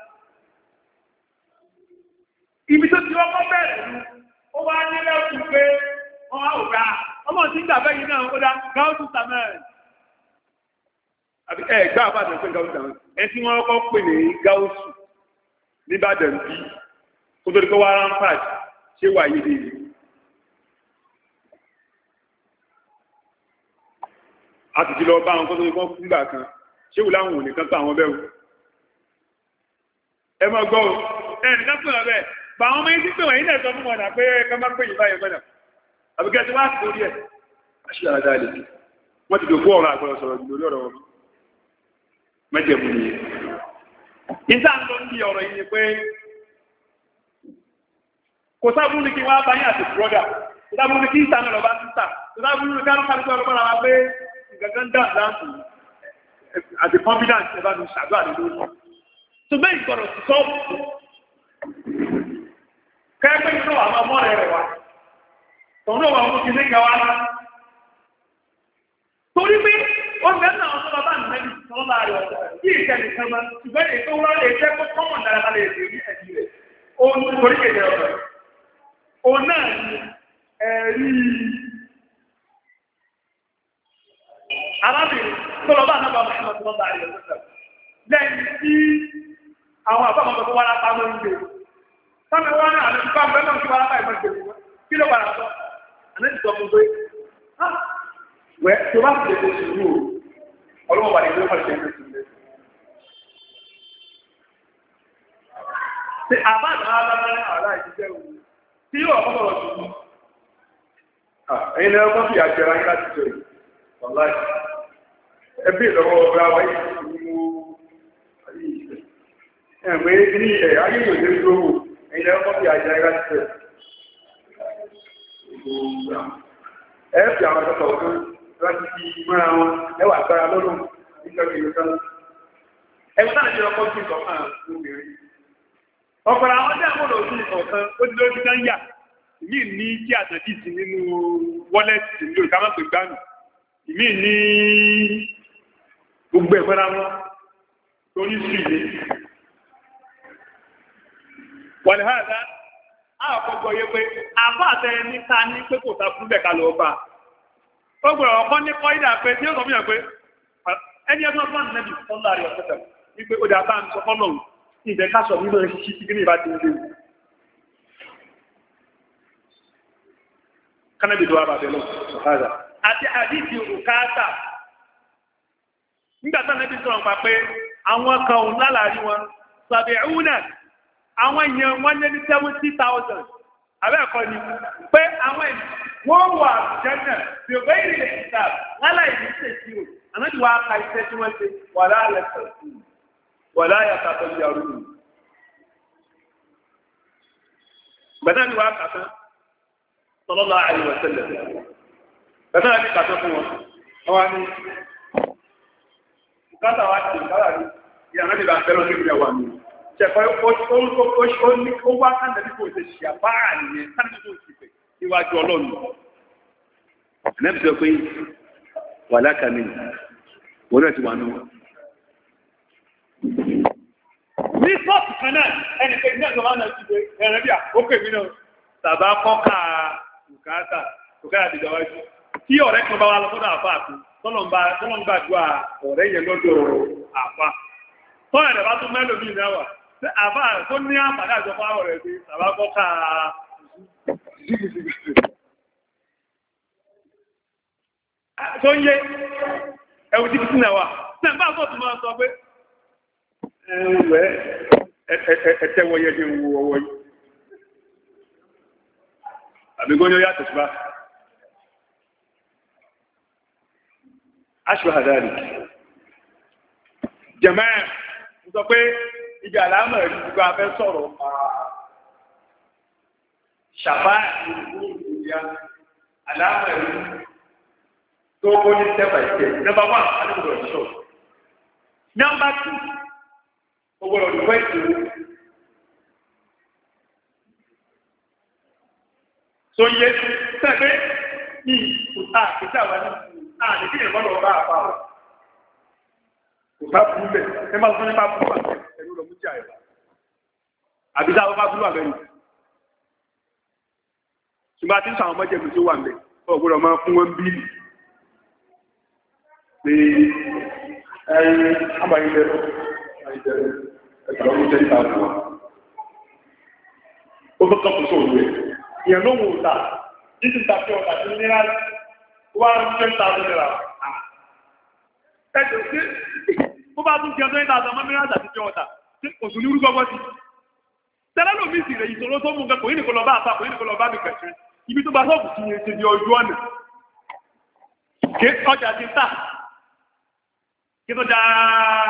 Ibi tó ti ọkọ̀ bẹ̀rẹ̀ lu ó wá ní lẹ́kùn pé wọ́n á ò ga ọmọ tí ń gbàgbẹ́ yìí náà ó dá gáúsù samuel. Àbí ẹ̀ gbá àbàdàn pé gáúsù samuel ẹ tí wọ́n kọ́ pè ní gáúsù níbàdàn bí kó tó di pé wá rampart ṣé wà yé dé. A ti ti lọ bá àwọn kó tó di pé wọ́n fúngbà kan ṣé wù láwọn òní kan pa àwọn bẹ́ẹ̀ wò. Ẹ máa gbọ́ o ẹnìkan pè wọ́n bẹ́ẹ̀ bá àwọn ọmọ yìí ti pè wọ́n yìí náà sọ fún wọn náà pé ká má pè yìí báyìí mọ́nà àbíkẹ́ tí wọ́n á sì lórí ẹ̀ aṣọ àdá lè wọ́n ti dòkú ọ̀rọ̀ àgbọ̀rọ̀ sọ̀rọ̀ lórí ọ̀rọ̀ wọn mẹ́jẹ̀mú ni ìta ń lọ ní ọ̀rọ̀ yìí ni pé kò sábúrú ní kí wọ́n á bá yín àti bùrọ́dà kò sábúrú ní kí ìta náà lọ bá ń tà kò sábúrú ní kálukú kálukú ọlọ́pàá náà wá pé nǹkan dá láǹtù àti confidence ẹ bá nu ṣàdúrà ní lórí ṣùgbọ́n ìgbọ̀rọ̀ ti sọ́ọ̀bù kẹ́gbẹ́ inú àwọn ọmọ rẹ̀ wá tọ̀nú àwọn ọmọ kìíní kan wá torí pé wọ́n fẹ́ náà ọ̀sán bàbá nìyẹn sọ́ọ́ láàrin ọ̀sán tí ìkẹlẹ̀ kan máa ṣùgbọ́n èyí tó wá lè jẹ́ kó kọ́mọ̀ dára lè ṣe ní ẹ̀dí rẹ̀ òun torí kéde ọ̀sán òun náà ni ẹ̀rí arábìnrin tó lọ bá náà bá wọn sọ́ọ́ sọ́ọ́ láàrin ọ̀sán lẹ́yìn tí àwọn àbámọ́ tó wá lápá ló ń gbé sámi wá náà àti bá bẹ́ẹ̀ náà tí wá lápá ìmọ̀ ìgbèrú kí ló padà sọ àná ti sọ fún pé wẹ́ tó bá ti lè sùúrù o ọlọ́wọ́ wà ní ìlú ọ̀pọ̀ ìṣẹ́ ìṣẹ́ ṣe àbá àdáwà lábára àrá ìṣẹ́ òun tí yóò ọkọ̀ lọ sùúrù ẹ̀yin lẹ́yìn ọkọ̀ fi àjẹrà yín láti jọ yìí wàláì ẹbí ìlọ́wọ́ ọ̀gá wáyé ìṣẹ́ ẹ̀mẹ́ ní ẹ̀ ayé yóò lé lówó ẹ̀yìn ẹ̀kọ́ bí àjẹ́ ẹ̀rá ti tẹ̀. ẹ̀ fi àwọn ọ̀tọ̀ ọ̀kan láti fi mọ́ra wọn ẹwà gbára lọ́rùn nígbàgbé ìlú kan. ẹ̀wọ́n náà jẹ́ ọkọ̀ sí ìkọ̀kan lóbìnrin. ọ̀pọ̀lọpọ̀ àwọn ọjà mọ́lò sí ìkọ̀kan ó ti lójú náà yà ìmí ní kí àtẹ̀jì sí nínú wọ́lẹ̀tì ní òkà máa pè gbánù ìmí ní gbogbo ẹ̀fọ́ra wọn torí sí ilé. Wàlìhàdá, àkọ́gbọ́ yé pé àbáàtẹ ní ká ní pé kò sá fún bẹ̀ká lọ bá. Ó gbọ́rọ̀ ọkọ́ ní kọ́ ìdá pé tí ó sọ fún yàn pé ẹni ẹgbẹ́ fún ànẹ́bì sọ́lá rẹ̀ ọ̀sẹ̀tẹ̀ wípé ó dà bá ń sọ fọ́nà ní ìjẹ́ káṣọ̀ nínú ṣíṣí tí kí ní ìbá ti ń léwu. Kánẹ́bì tó wá bàbẹ̀ lọ, ọ̀hádà. Àti àdíjì òkáàtà. Nígbà tánẹ́bì sọ̀rọ̀ pa pé àwọn kan òun lálàárí wọn, sàbẹ̀únà àwọn èèyàn wọ́n lé ní seventy thousand abẹ́ẹ̀kọ́ ni pé àwọn èèyàn wọ́n wà jẹ́nà bí òbẹ́ ìrìnlẹ̀ ìta láláì ní ṣèṣirò ànábì wa ka iṣẹ́ tí wọ́n ṣe wà láàyè sọ̀tù wà láàyè sàtọ̀ ìyàrú nù. gbàdá ni wàá kà tán sallallahu alaihi wasallam gbàdá ni kà tán fún wọn wọn wá ní bùkátà wa ti bùkátà ní ìyàrá nígbà fẹ́ràn ní ìyàwó àmì ṣẹ̀fọ́ ó wá kánàbí kò ṣe ṣì àbára nìyẹn kánàbí kò ṣì pẹ̀ níwájú ọlọ́run ẹ̀nẹ́bí sọ pé wà lákàmì wọ́n náà ti wà nù. ní sọ́ọ̀tù kan náà ẹnì kejì náà lọ́wọ́ náà ti gbé ẹ̀rẹ́ bí àkókò mi náà tàbá kọ́ka bùkátà bùkátà ti dọ̀wájú tí ọ̀rẹ́ kan bá wà lọ́sọ́dọ̀ àfa àti tọ́lọ́mbà dùà ọ̀rẹ́ yẹn lọ́dọ̀ àfa tọ́lá ẹ̀rẹ́ bá tún mẹ́lò mí náà wà tí àfa tó ní àǹfààní àjọ fáwọn rẹ̀ pé tàbá kọ́ka tó ń yé ẹ̀wù tí kìí náà wà tí ẹ̀ bá tó tún máa sọ pé ẹ̀wẹ̀ ẹ̀tẹ̀wọ̀yẹ ní owó ọwọ́ yìí àbígbó ní ó yàtọ̀ sí bá aṣọ àdáàrí jẹ̀mẹ́ ń sọ pé ibi àlámọ̀ ẹ̀rí gbogbo afẹ́ sọ̀rọ̀ ṣàbá ìlú ìyá àlámọ̀ ẹ̀rí tó ó ní step by step number one adébòdò ìṣọ́ number two ọgbọ̀rọ̀ ìwé ìṣòro so yẹ sẹ́gbẹ́ ní ìkùtà ìkùtà wà ní ààrẹ kí ìrìnbọn lọ bá àpá rẹ̀ kò bá burú bẹ̀ ẹ máa sọ nípa burú àbẹ̀ ẹ̀rù lọ mú jà ẹ̀ àbídá wọn bá burú àbẹ̀ nù ṣùgbọ́n àti sàwọn ọmọdé mi tó wà mẹ́ ọgbọ̀rọ̀ máa fún wọn bíìlì pé ẹ̀yìn àbáyé lẹ́nu ẹ̀ka ọdún tẹ́lẹ̀ ta fún wa ó tó tọ́kù sóòrò rẹ̀ ìyẹn ló wò ta títí ta fi ọ̀tà sí ní rárá wá ten thousand naira ẹ̀jọ̀ sí bó bá tún jẹun twenty thousand mọ́ mìíràn àti jẹun ọ̀tà tí kò tún ní orúkọ bọ́ sí tẹ́lẹ̀ lómi sì rẹ̀ ìṣòro tó mú nǹkan kò ní nìkan lọ bá àpá kò ní nìkan lọ bá mi kẹ̀kẹ́ ibi tó bá sọ́ọ̀bù sí ṣe di ọjọ́ ọ̀nà ké ọjà ti tà kí tó dáa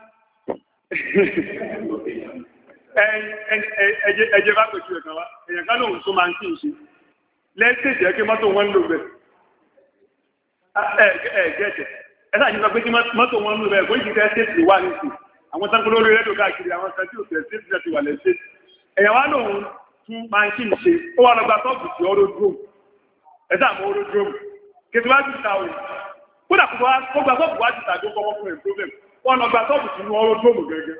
ẹjẹ bá pẹ̀jú ẹ̀kan wá èyàn ká lóhun tó máa ń kí ń ṣe lẹ́sẹ̀jì ẹ́kẹ́ mọ́tò wọn lò bẹ̀ ẹ̀gẹ́ẹ̀jẹ̀ ẹ̀sà ìjọba pé kí mọ́tò wọn lò bẹ̀ kó ìjìká ẹ́sẹ̀tì wà ní sí àwọn tánkó lórí rẹ́dò káàkiri àwọn kan tí ò tẹ̀ sí ti wà lẹ́sẹ̀ èyàn wá lóhun tún máa ń kí ń ṣe ó wà lọ́gbà tọ́ọ̀bù sí ọrọ̀ dúró ẹ̀sà àmọ́ ọrọ̀ dúró kẹtù wá ti ta òun kódà kó gbà tọ́ọ̀bù wá ti tàbí ọkọ̀ ọkùnrin problem wọn lọ́gbà tọ́ọ̀bù sínú ọrọ̀ dúró gẹ́gẹ́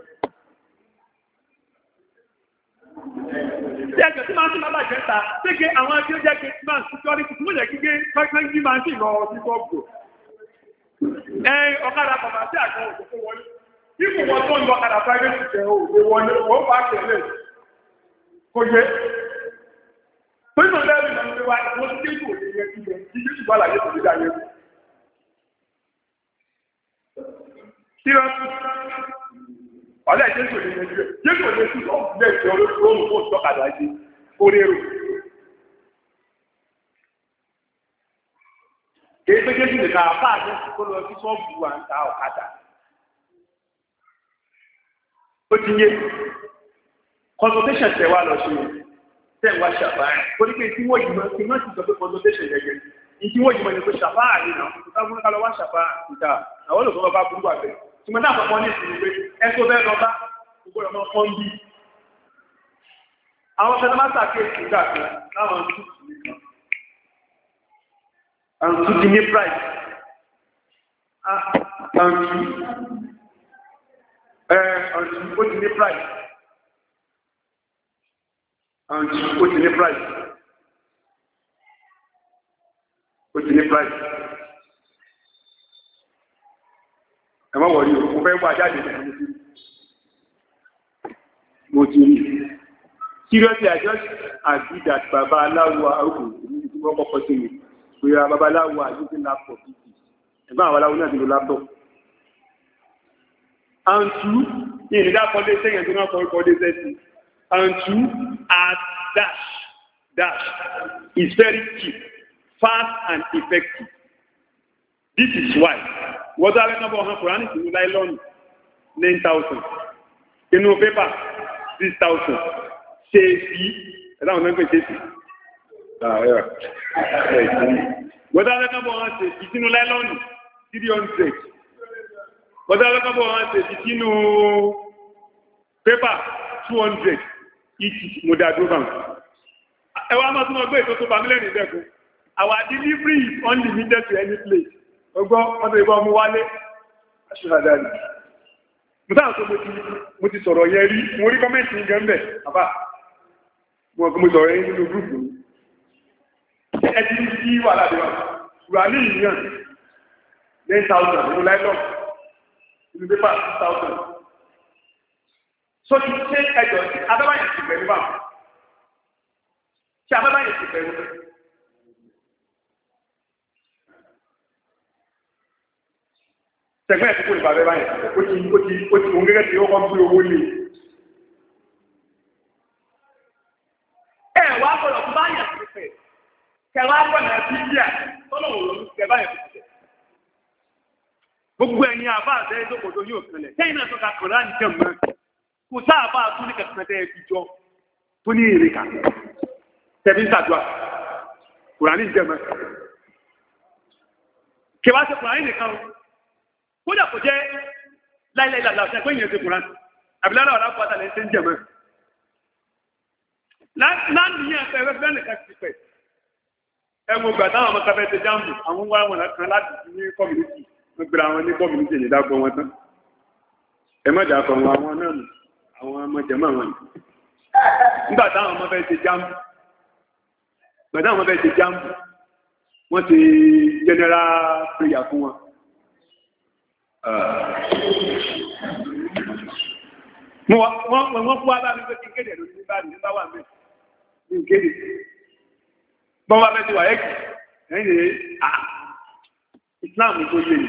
tí ẹgbẹ̀ tí máa ń tí máa bàjẹ́ ta tí àwọn tí ó jẹ́ kí máa ń security tí ó jẹ́ kíké kọ́kọ́ jí máa ń tí lọ sí sọ́ọ̀bù ẹ ọ̀kadà kọ̀mà sí àjọ òṣèlú wọlé tí kò wọ́n tó ń lọ ọ̀kadà private jẹ́ òwe wọlé wọ́n bá tẹ̀lé kò yẹ tó ìmọ̀ lẹ́rù ìmọ̀ ní wa wọ́n tí kò lè yẹ kíkẹ́ tí yóò ṣùgbọ́n àlàyé kò lè dá yẹ ọ̀lẹ́ jésù ní ẹgbẹ́ jésù ní ẹgbẹ́ tó ń bẹ̀rẹ̀ olóòrùn fún ìtọ́kadà ṣe orérò kìí pé jésù nìkan àpá àti kó lọ sí sọ́ọ̀bù à ń ta ọ̀kadà ó ti yé consultation tẹ̀ wá lọ ṣe tẹ̀ wá ṣàbáyà ó ní pé tí wọ́n yìí mọ́ tí wọ́n ti sọ pé consultation yẹn ìdí wọ́n yìí mọ́ ni pé ṣàbáyà yìí náà kò ká fún ká lọ wá ṣàbáyà ìta àwọn olùkọ́ bá burú àbẹ̀ ṣùgbọ́n náà kọ́kọ́ ní ìsinmi pé ẹ̀kọ́ bẹ́ẹ̀ lọ bá gbogbo ọmọ kan bí àwọn ọ̀sẹ̀ máa ṣàkíyèsí ìgbà kan láwọn tútù nìkan àǹtú ti ní price àǹtú àǹtú ó ti ní price àǹtú ó ti ní price ó ti ní price. Ẹ̀mọ́ wọ̀rí o, mo fẹ́ wà jáde mo ti rí. Seriously, I just agree that bàbá aláwọ̀ àrùkù ní ìdí wọ́n kọ́kọ́ sí mi. Bóyá bàbá aláwọ̀ àyíkí laptop pìtì. Ẹ̀gbọ́n àwọn aláwọ̀ náà ti lo laptop. And two, ní ìrìdá kọ́lé sẹ́yìn tó náà kọ́ kọ́lé sẹ́sì. And two, at dash, dash is very cheap, fast and effective. This is why wọ́n tó alẹ́ náà bọ̀ hàn kùránì sínú láìlọ́nù nine thousand inú pépà six thousand ṣe èsì ẹ̀dá àwọn mẹ́fẹ̀ẹ́ ṣe èsì. wọ́n tó alẹ́ náà bọ̀ hàn ṣe èsì sínú láìlọ́nù three hundred wọ́n tó alẹ́ náà bọ̀ hàn ṣe èsì sínú pépà two hundred each mo dá dúró báwọn. ẹ wá máa tún ọgbẹ́ ètò tó bá mílíọ̀nù ìdẹ́kun our delivery is unlimited to any place. ọgbọ́n wọ́n tó ìbọn mú wálé aṣíwájá ni. mo táwọn tó mo ti sọ̀rọ̀ yẹn rí mo rí kọ́mẹ́ntì ní gẹ́m̀bẹ̀ àbá mo sọ̀rọ̀ yẹn nínú gúrùpù ẹ ti rí wà láti wà ṣùgbọ́n ní ìyàn nine thousand nínú láìlọ́ nínú pépà six thousand. so ti ṣe ẹjọ́ abẹ́báyé ti bẹ̀rù bá ṣe abẹ́báyé ti bẹ̀rù. Sẹ̀gbẹ́ ẹ̀sìn kò lè bàbẹ́ báyìí, ó ti ó ti ó ti òun gẹ́gẹ́ tí ó kọ́ gbé owó lé. Ẹ wá gbọ́dọ̀ tó bá yẹ̀ sí fẹ̀, kẹ wá gbọ́dọ̀ sí bíà, tọ́lọ̀ wò ló ń kẹ báyìí fún fẹ̀. Gbogbo ẹ̀yin àbá àtẹ ìdókòtò yóò kanlẹ̀, sẹ́yìn náà tó ka kọ̀ọ̀lá ní kẹ́ mọ́, kò sáà bá a tún ní kẹ̀kẹ́ tẹ́ ẹ fi jọ tó ní èrè kà. Tẹ̀bí ń sàdúrà, Kùránì jẹ́ mọ́. Kẹwàá ṣe Kùránì nìkan kódà kò jẹ́ láìláìláà ṣe pé ìyẹn ti kùnrán àbílára ọ̀rá pàtà lè ṣe ń jẹ̀mọ́ láàrín ẹgbẹ́ ẹgbẹ́ nìkan ti pẹ̀ ẹwọ gbà táwọn ọmọ kafẹ́ ti jáàmù àwọn wá wọn kan láti ní kọ́mìnítì wọ́n gbéra wọn ní kọ́mìnítì ní dágbọ́ wọn tán ẹmọ́jà kan wọn àwọn náà nù àwọn ọmọ jẹ̀mọ́ wọn nígbà táwọn ọmọ fẹ́ ti jáàmù gbà táwọn ọmọ fẹ́ ti jáàmù wọ́n ti general prayer fún wọn wọ́n wọ́n fún wa bá mi pé kí n kéde lórí nígbà nígbà wà mẹ́ kí n kéde bọ́n wá mẹ́ ti wà ẹ́kì ẹ̀yìn lè à Islam tó yé ni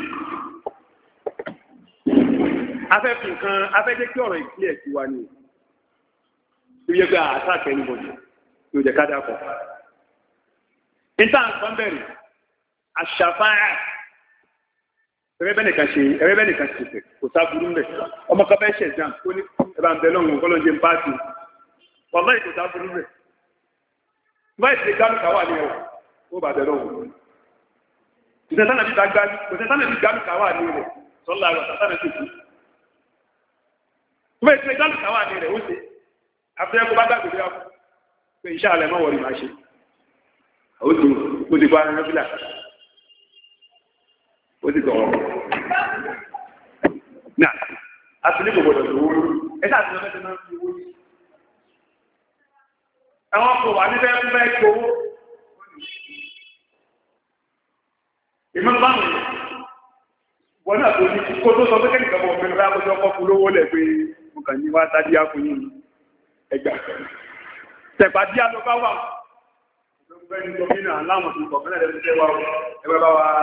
afẹ́fì nǹkan afẹ́jẹ́ kí ọ̀rọ̀ ìpínlẹ̀ ti wà ní ìlú yẹ pé àtàkẹ́ ní bọ̀dọ̀ tí ó jẹ́ ká dákọ̀ níta nǹkan bẹ̀rẹ̀ àṣàfáà ẹ̀rẹ́bẹ́ nìkan ṣe ẹ̀rẹ́bẹ́ nìkan ṣe fẹ̀ kò sáburú ń bẹ̀ ọmọ kan fẹ́ ṣe exam ó ní ẹ̀bá ń bẹ lọ́wọ́ kọ́lọ́njẹ́ ń pàṣẹ wọ́n láì kò sáburú ń bẹ̀ láì ṣe gánùkà wà ní ẹ̀wọ̀ ó bà bẹ lọ́wọ́ kò sẹ́ńtánà bí gánùkà wà ní rẹ̀ sọ́lá rẹ̀ sátánà sì kú láì ṣe gánùkà wà ní rẹ̀ ó ṣe àfihàn kó bá gbàgbé bí wọ́n pé iṣẹ́ alẹ́ mọ́ wọ̀rí máa ṣe ó ti ó ti gba ẹran fílà ó ti tọ̀ ọ́ náà a ti ní kò gbọdọ̀ lówó ẹ sáà ti lọ mẹ́tẹ́ máa ń fi owó yìí àwọn kò wà níbẹ̀ fún bẹ́ẹ̀ gbowó ìmọ̀ bá mi wọ́n náà tó ní kó tó sọ pé kẹ́kẹ́ bọ̀ mẹ́rin bá kọjọ́ kọ́ fún lówó lẹ̀ pé mo kàn ní wá tádí àkúnyìn ẹgbà tẹ̀pá díà ló bá wà ọ̀gbẹ́ni gómìnà láwọn tó kọ̀ fẹ́lẹ̀ lẹ́sẹ̀ wá ẹgbẹ́ bá wà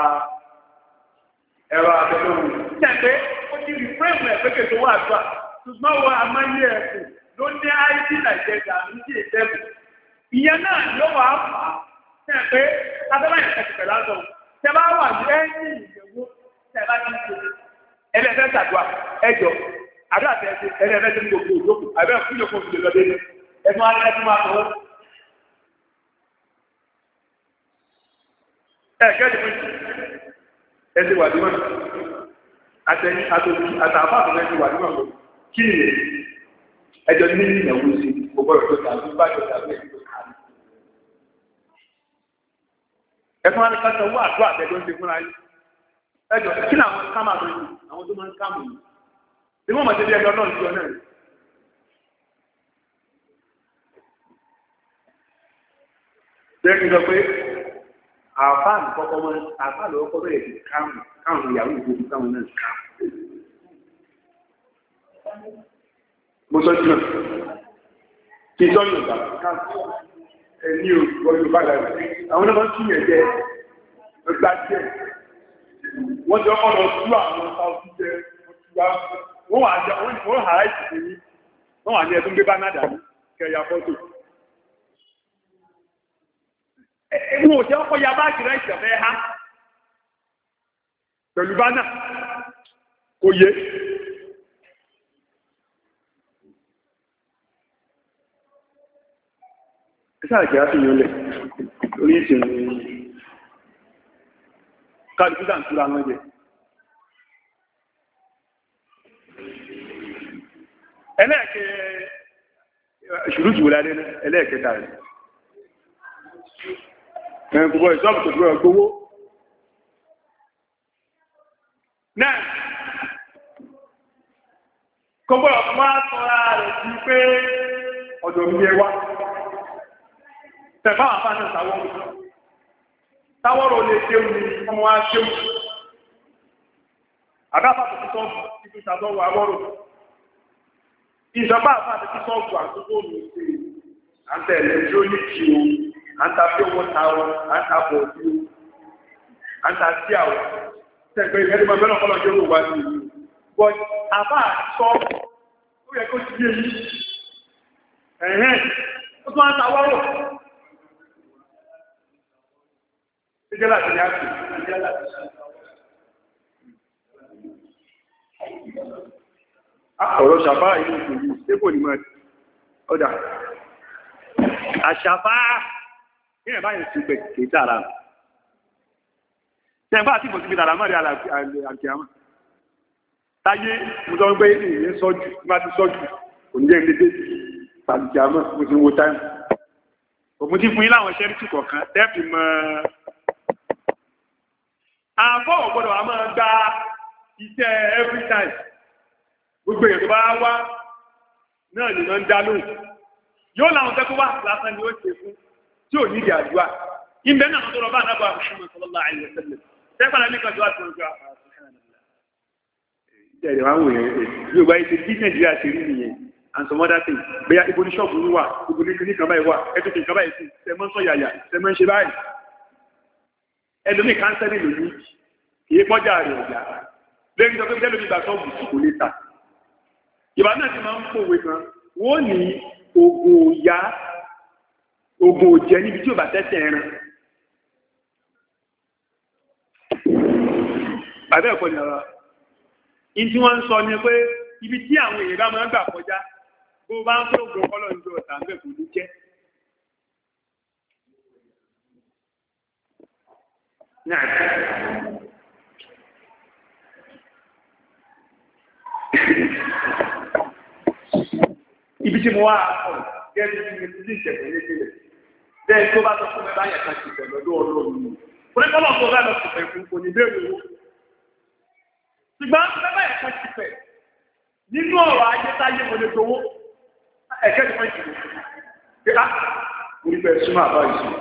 ẹ̀rọ àtọ́lọ́wọ́. Ṣẹ̀pẹ́ ó ti rí fúrẹ́mù ẹ̀ pẹ́kẹ̀ tó wà àdúrà, ṣùgbọ́n wọ amáyé ẹ̀kùn ló ní àìsí nàìjẹ́jà méjì ìtẹ́bù. Ìyẹn náà ló wà á fà á. Ṣẹ̀pẹ́ Adébáyé ẹ̀sìn pẹ̀lú àtọ̀. Ṣẹ bá wà ní ẹ̀yìn ìyẹ̀wò ṣẹ̀ bá ti ń ṣe. Ẹlẹ́fẹ́ ṣàdúrà ẹjọ́ àdúrà tẹ̀ ṣe ẹlẹ́fẹ́ tó ń gbogbo òjòkù àbẹ́ fún ìjọkọ̀ òfin lọ́dẹ ní ẹ̀fún alẹ́ tó máa tọwọ́. Ẹ̀kẹ́ wà nímọ̀ àtẹni àtòbí àtàfà àtòmẹ́sì wà nímọ̀ lọ kí ni ẹjọ́ ní ìyàwó sí gbogbo ọ̀rọ̀ tó tàbí bájọ́ tàbí ẹ̀kọ́ kàrí. Ẹ̀fún alẹ́kàtà owó àdúrà àtẹ́jọ́ ń ṣe fúnra yìí. Ẹjọ́ kí ni àwọn kámà tó ń ṣe àwọn tó máa ń kámù yìí. Bí wọ́n mọ̀ sí bí ẹjọ́ náà ń jọ náà. Bẹ́ẹ̀ ni sọ pé àfáà kọ́kọ́ mọ́ àfáà lọ́wọ́ kọ́ bẹ̀rẹ̀ sí káàmù káàmù ìyàwó ìgbòho káàmù náà káàmù. mo sọ jùlọ kí sọ Yorùbá káàmù ẹni òkú Yorùbá lára àwọn náà tún yẹn jẹ ẹgbà jẹ wọ́n jọ ọ̀nà tú àwọn sáwọ́sì jẹ wọ́n wà jẹ wọ́n hà á ìsìnkú yìí wọ́n wà ní ẹdún gbé bá náà dàbí kẹyà fọ́tò. Ẹ̀wọ̀n òṣè ọkọ̀ ya bá jìrẹ́ ìṣẹ̀fẹ́ ha. pẹ̀lú bánà kò yé ẹ̀sáàjẹ́ àfihàn lẹ̀ orí ìsìn kálùkúdà ń túra wọn jẹ ẹlẹ́ẹ̀kẹ́ ṣùrùjù wọlé adé ẹlẹ́ẹ̀kẹta rẹ̀ ẹ̀yìn gbogbo ìṣọ́bù tó gbọ́ gbówó náà kọgbọ́ ọ̀pọ̀ sọ́ra rẹ̀ sí pé ọ̀dọ̀ mi yẹ wá tẹ̀fà àfáàṣẹ sáwọ́rọ̀ sáwọ́rọ̀ lè ṣeun ní ọmọ wa ṣeun àdáfà tó ti sọ́ọ̀bù títí sàtọ́wọ́ àwọ́rọ̀ ìjọba àfáàṣẹ ti sọ́ọ̀bù àtúgbò mi ṣe à ń tẹ ẹlẹtírónìkì o à ń ta pé owó ta o à ń ta bọ̀ọ̀dù o à ń ta sí àwọ̀ tẹ̀gbẹ́ ìrẹ́lẹ́mọ̀ bẹ́ẹ̀ lọ́kọ́ lọ́jọ́ òwò wá sí ìlú but àbá sọ ó yẹ kó ti yé yìí ẹ̀hẹ́n ó tún á ta wọ́rọ̀ ìjẹ́ láti ní àti ìjẹ́ láti ọ̀rọ̀ ṣàfá ìlú ìlú tépò ní mọ́ ọ̀dà àṣàfá ní ẹ̀bá yìí ti pẹ̀ kìí tààrà tẹ́gbà tí kò sí tààrà mọ́ rí àkíyàmá táyé mú sọ pé ìyẹn sọ́jú má ti sọ́jú kò ní jẹ́ ìdíje àkíyàmá mo ti wo táìmù òmú ti fún yín láwọn ṣẹ́rìtì kọ̀ọ̀kan tẹ́ẹ̀fì mọ́ àbọ̀ ọ̀gbọ́dọ̀ a máa gba iṣẹ́ every time gbogbo èèyàn tó bá wá náà ni wọ́n ń dá lóhùn yóò láwọn tẹ́kọ́ wá lásán ni ó ṣe fún tí ò ní ìdí àdúrà ìbẹ́ náà tó lọ bá àdábà Muhammad sallallahu alaihi wasallam tẹ́kọ̀ọ́ ní kan tó wá tó ń gbà ìjẹ̀rẹ̀ wá wòye yóò bá ṣe bí Nàìjíríà ṣe rí nìyẹn and some other things bóyá ibo ní ṣọ́ọ̀bù ń wà ibo ní kíní kan báyìí wà ẹtùkì kan báyìí sí tẹmọ́ sọ yàyà tẹmọ́ ń ṣe báyìí ẹlòmíì kánsẹ́lì lòní kìí pọ́jà rẹ̀ ọ̀gá lẹ́yìn tó kẹ́kẹ́ lórí ìgbà sọ́ọ̀bù kò lè ta ìbá náà ti máa ń pòwe kan wọ́n ní ògùn òyà ògùn òjẹ́ níbi tí ò bá tẹ́tẹ̀ ẹran bàbá ẹ̀kọ́ ni ọ̀rọ̀ in tí wọ́n ń sọ ni pé ibi tí àwọn èèyàn bá máa ń gbà kọjá bó bá ń fún ògùn ọlọ́ ìjọ ọ̀tà ń bẹ̀ kò ní jẹ́ ibi tí mo wá gẹ́gẹ́ bí mi ti ìjẹ̀bẹ̀ lékelẹ̀ bẹ́ẹ̀ tó bá sọ fún mi báyà ká ti bẹ̀ lọ́dọ̀ ọlọ́run mi oníkọ́lọ́ tó bá lọ sí fẹ̀ fún kò ní bẹ́ẹ̀ owó ṣùgbọ́n bẹ́ẹ̀ yà ká ti fẹ̀ nínú ọ̀rọ̀ ayé táyé mo lè gbowó ẹ̀kẹ́ ti fẹ́ jù pé á orí bẹ́ẹ̀ súnmọ́ àbá ìṣù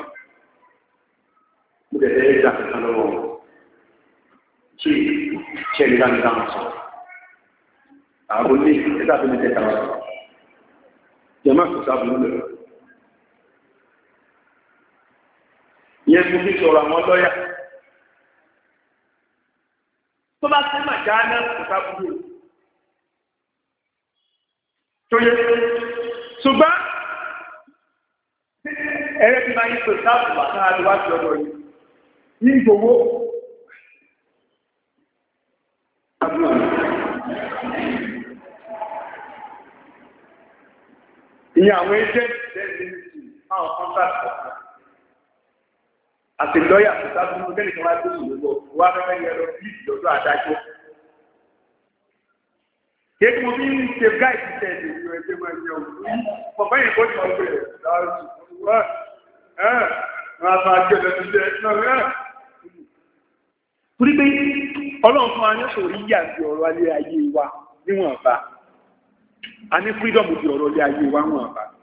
mo lè lẹ́yìn ìgbà kankan lọ́wọ́ ṣé ṣẹ́ni láti dáhùn sọ àwọn ilé ẹ̀dá tó ní tẹ́ta wọn jẹ́mọ́ kò sábà ń lọ. ìyẹn fún bí sọ̀rọ̀ àwọn lọ́yà tó bá sí màjá náà kò sábà ń lọ. tó yẹ ṣùgbọ́n ẹ̀rẹ́ tí máa ń pè sáàbù bàtà àdúrà tí ọ̀dọ̀ yìí ní ìgbòho ìyẹn àwọn ẹgbẹ́ ìdẹ́gbẹ́ àwọn kọ́ńtàkì ọ̀kan àti lọ́yà tó sábà ń gbẹ́lẹ̀ kan wá tó sùn lọ́wọ́ wá fẹ́fẹ́ yẹ lọ sí ìdọ́dọ̀ adájọ́. Kéèkì mo fi ń ṣe gáìdì tẹ̀lé ìlú ẹgbẹ́ máa ń yẹ òun ní ọ̀pọ̀ yìí kó jọ pé láàrúsù wọ́n ẹ̀ máa máa jẹ́ lẹ́nu jẹ́ náà rẹ̀. Torí pé ọlọ́run fún wa ní sòrí yà bí ọ̀rọ̀ alẹ́ ayé wa níwọ̀n bá. A ní fírídọ̀mù di ọ̀rọ̀ alẹ́ ayé wa níwọ̀n bá.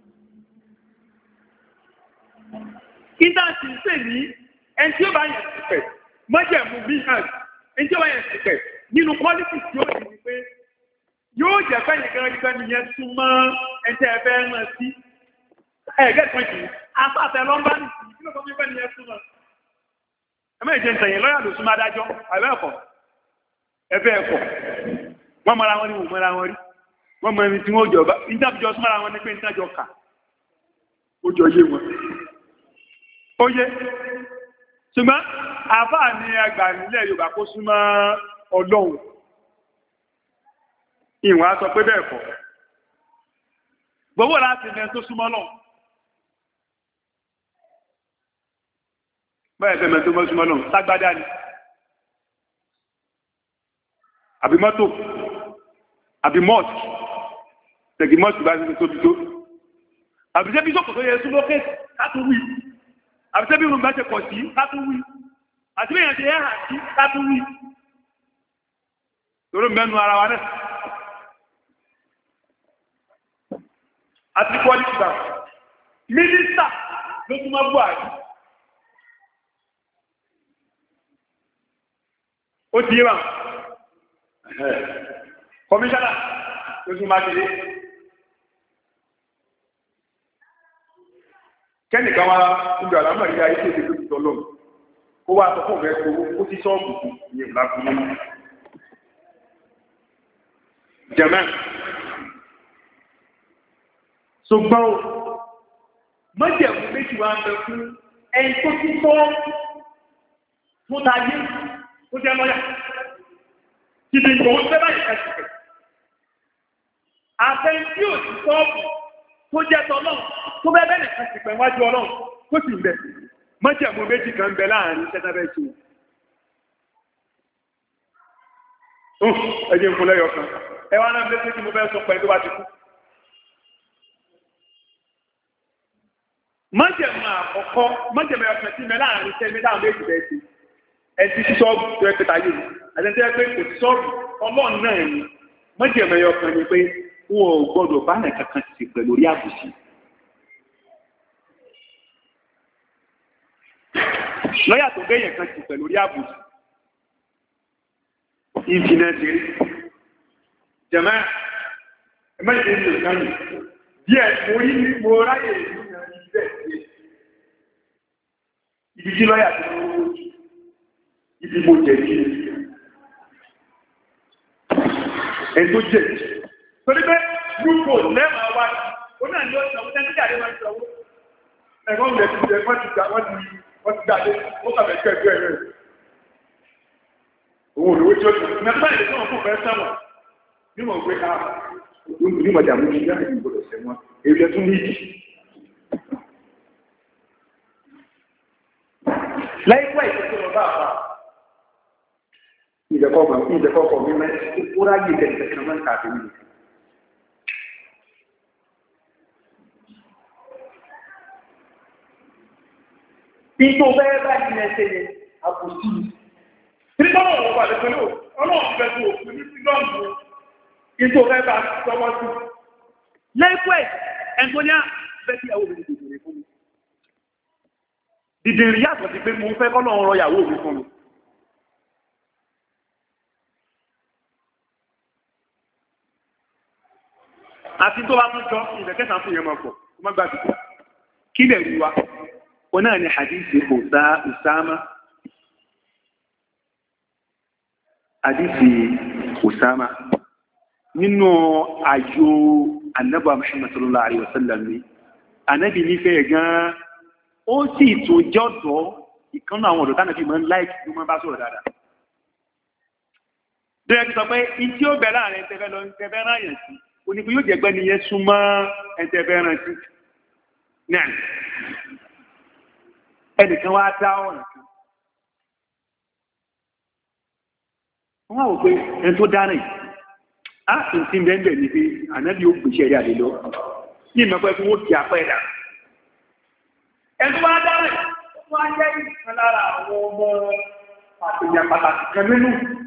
Ìdá ti ń pè ní ẹni tí ó bá yẹn ti pẹ̀ mọ́jẹ̀mú bí hàn ẹni tí ó bá yẹn ti pẹ̀ nínú pọ́lítì tí ó di ni pé yóò jẹ́ pẹ́ nìkan rí pẹ́ nìyẹn súnmọ́ ẹjẹ́ ẹ̀fẹ́ rán sí ẹ̀gẹ́ kan jù afáfẹ́ lọ́mbà nìsí kí ló kọ́ pẹ́ nìyẹn súnmọ́ ẹmẹ́ ìjẹ́ ìtẹ̀yìn lọ́yà ló súnmọ́ adájọ́ àwẹ́ ẹ̀kọ́ ẹ̀fẹ́ ẹ̀kọ́ wọ́n mọ́ra wọn ní wọ́n mọ́ra wọn rí wọ́n mọ́ ẹni tí wọ́n jọba ìjábìjọ súnmọ́ra wọn ní pé ìtajọ kà ó jọ yé wọn ó yé ṣùgbọ́n àfáà ní àgbà nílẹ̀ Yorùbá kó súnmọ́ Ọlọ́run ìwọ̀n á sọ pé bẹ́ẹ̀ kọ́ gbogbo láti ní tó súnmọ́ náà bẹ́ẹ̀ fẹ́ mẹ́ tó mọ́ súnmọ́ náà ságbádá ni àbí mọ́tò àbí mọ́ọ̀tì tẹ̀gì mọ́ọ̀tì bá ti tóbi tó àbí sẹ́bí sọ́kò tó yẹ súnmọ́ kéèsì kátó wí àbí sẹ́bí irun bá ṣe pọ̀ sí kátó wí àti bí èèyàn ṣe yẹ́ hà sí kátó wí torí mẹ́nu ara wa náà àti quality bank mínísítà ló tún máa Buhari ó ti yé wa kọmíṣánná ló tún máa tẹ̀lé kẹ́nìkan wá níbi àlámọ̀ ìyá ayé tètè ló ti tọ́lọ́ kó wá sọ fún ọ̀rẹ́ owó kó sí sọ́ọ̀bù ní ìlà fún mi jẹ̀mẹ́ ṣùgbọ́n mọ́jẹ̀mú méjì wá ń bẹ fún ẹni tó ti tọ́ fún tayé tó jẹ́ lọ́yà títí ìgbòho tẹ́ báyìí ká ṣùgbẹ́ àfẹ́ tí ò ti sọ́ọ̀bù tó jẹ́ tọ́lọ́ tó bẹ́ bẹ́ẹ̀ nìkan sì pẹ̀ wájú Ọlọ́run tó sì ń bẹ mọ́jẹ̀mú méjì kan ń bẹ láàrin tẹ́tẹ́bẹ́ ṣe ẹjẹ́ ń fún lẹ́yọ̀ kan ẹ wá náà lé tí mo fẹ́ sọ pẹ̀lú tó bá ti kú májẹ̀mú àkọ́kọ́ májẹ̀mú ẹ̀kọ́ tí mẹ́ láàrin tẹ́ mẹ́ta méjì bẹ́ẹ̀ sí ẹtí sí sọ́ọ̀bù tó ẹ pẹ̀ta yìí àtẹ́tẹ́ pé kò sí sọ́ọ̀bù Ọlọ́run náà ni májẹ̀mú ẹ̀kọ́ ni pé wọn ò gbọ́dọ̀ bá nà kankan sí pẹ̀lú orí àbùsí lọ́yà tó bẹ́yẹn kan sí pẹ̀lú orí àbùsí ìfìnàtì rí jẹ̀mẹ́ ẹ̀mẹ́jẹ̀ ní ìkan yìí díẹ̀ mo rí mo ráyè ìlú ibi tí lọ́yà tí ó ibi mo jẹ̀bi ẹni tó jẹ̀bi torí pé gúúpù lẹ́màá wá ó náà ní ọ̀sán wọ́n tẹ́lẹ̀ jáde máa ń sọ̀wọ́ ẹ̀gbọ́n rẹ̀ ti jẹ́ wọ́n ti gbà wọ́n ti wọ́n ti jáde ó kàbẹ̀ kẹ́ ẹgbẹ́ rẹ̀ òun olówó tí ó ti mẹ́fà ìdí tí wọ́n fún fẹ́ sẹ́wọ̀n nímọ̀ pé a onímọ̀ dàmú ní ìyá ìgbọ̀dọ̀ sẹ́wọ̀n èyí tún ní ìdí láìpẹ́ ìtọ́jú ọba àpá ìdẹ́kọ̀ọ́kọ̀ ìdẹ́kọ̀ọ́kọ̀ mímẹ́ ìkúrá yìí tẹ̀lé kan máa ń kàfé mi. Ìtò bẹ́ẹ̀ bá ní ẹsẹ̀ yẹn àpòsí. Títọ́nà òun wà lẹ́pẹ́ lò, ọlọ́run fẹ́ tó òfin ní sílọ́ọ̀nù. Ìtò bẹ́ẹ̀ bá tọwọ́ sí. Láìpẹ́ ẹ̀ńtọ́níà bẹ́ẹ̀ tí àwọn obìnrin kò fún mi. Dìdìrì yàtọ̀ sí pé mo fẹ́ kọ́lọ̀ ọ̀rọ̀ ìyàwó mi fún mi. Àti tó bá tún jọ ìrẹ̀kẹ́ta fún ìyẹn mọ̀pọ̀, kó má gbàgbé. Kí lẹ̀ rí wa? Ó náà ni Hadithi Usama. Hadithi Usama. Nínú àjò Ànábì Muhammad sallallahu alaihi wasallam ni. Ànábì nífẹ̀ẹ́ gan-an. Ó sì tún jọ́dọ̀ ìkànnà àwọn ọ̀dọ̀ tánàbí mọ́ láìkì ló mọ́ bá sọ̀rọ̀ dáadáa. Bẹ́ẹ̀ ti sọ pé in tí ó bẹ̀ láàrin ẹ̀tẹ̀fẹ́ lọ ẹ̀tẹ̀fẹ́ ráyẹ̀ sí, oníkú yóò jẹ́gbẹ́ ni yẹ súnmọ́ ẹ̀tẹ̀fẹ́ rán sí. Náà, ẹnìkan wá dá ọ̀rọ̀ kan. Wọ́n wá wò pé ẹni tó dáná yìí, á sì ti ń bẹ́ẹ̀ ní pé ànábì ó gbèsè ẹ̀rí àlè lọ. Ní ìmọ̀pẹ́ fún ó ti apẹ́ dà. Ẹni wá dáná wọ́n á jẹ́ ìkan lára àwọn ọmọ àtìyàn pàtàkì kan nínú.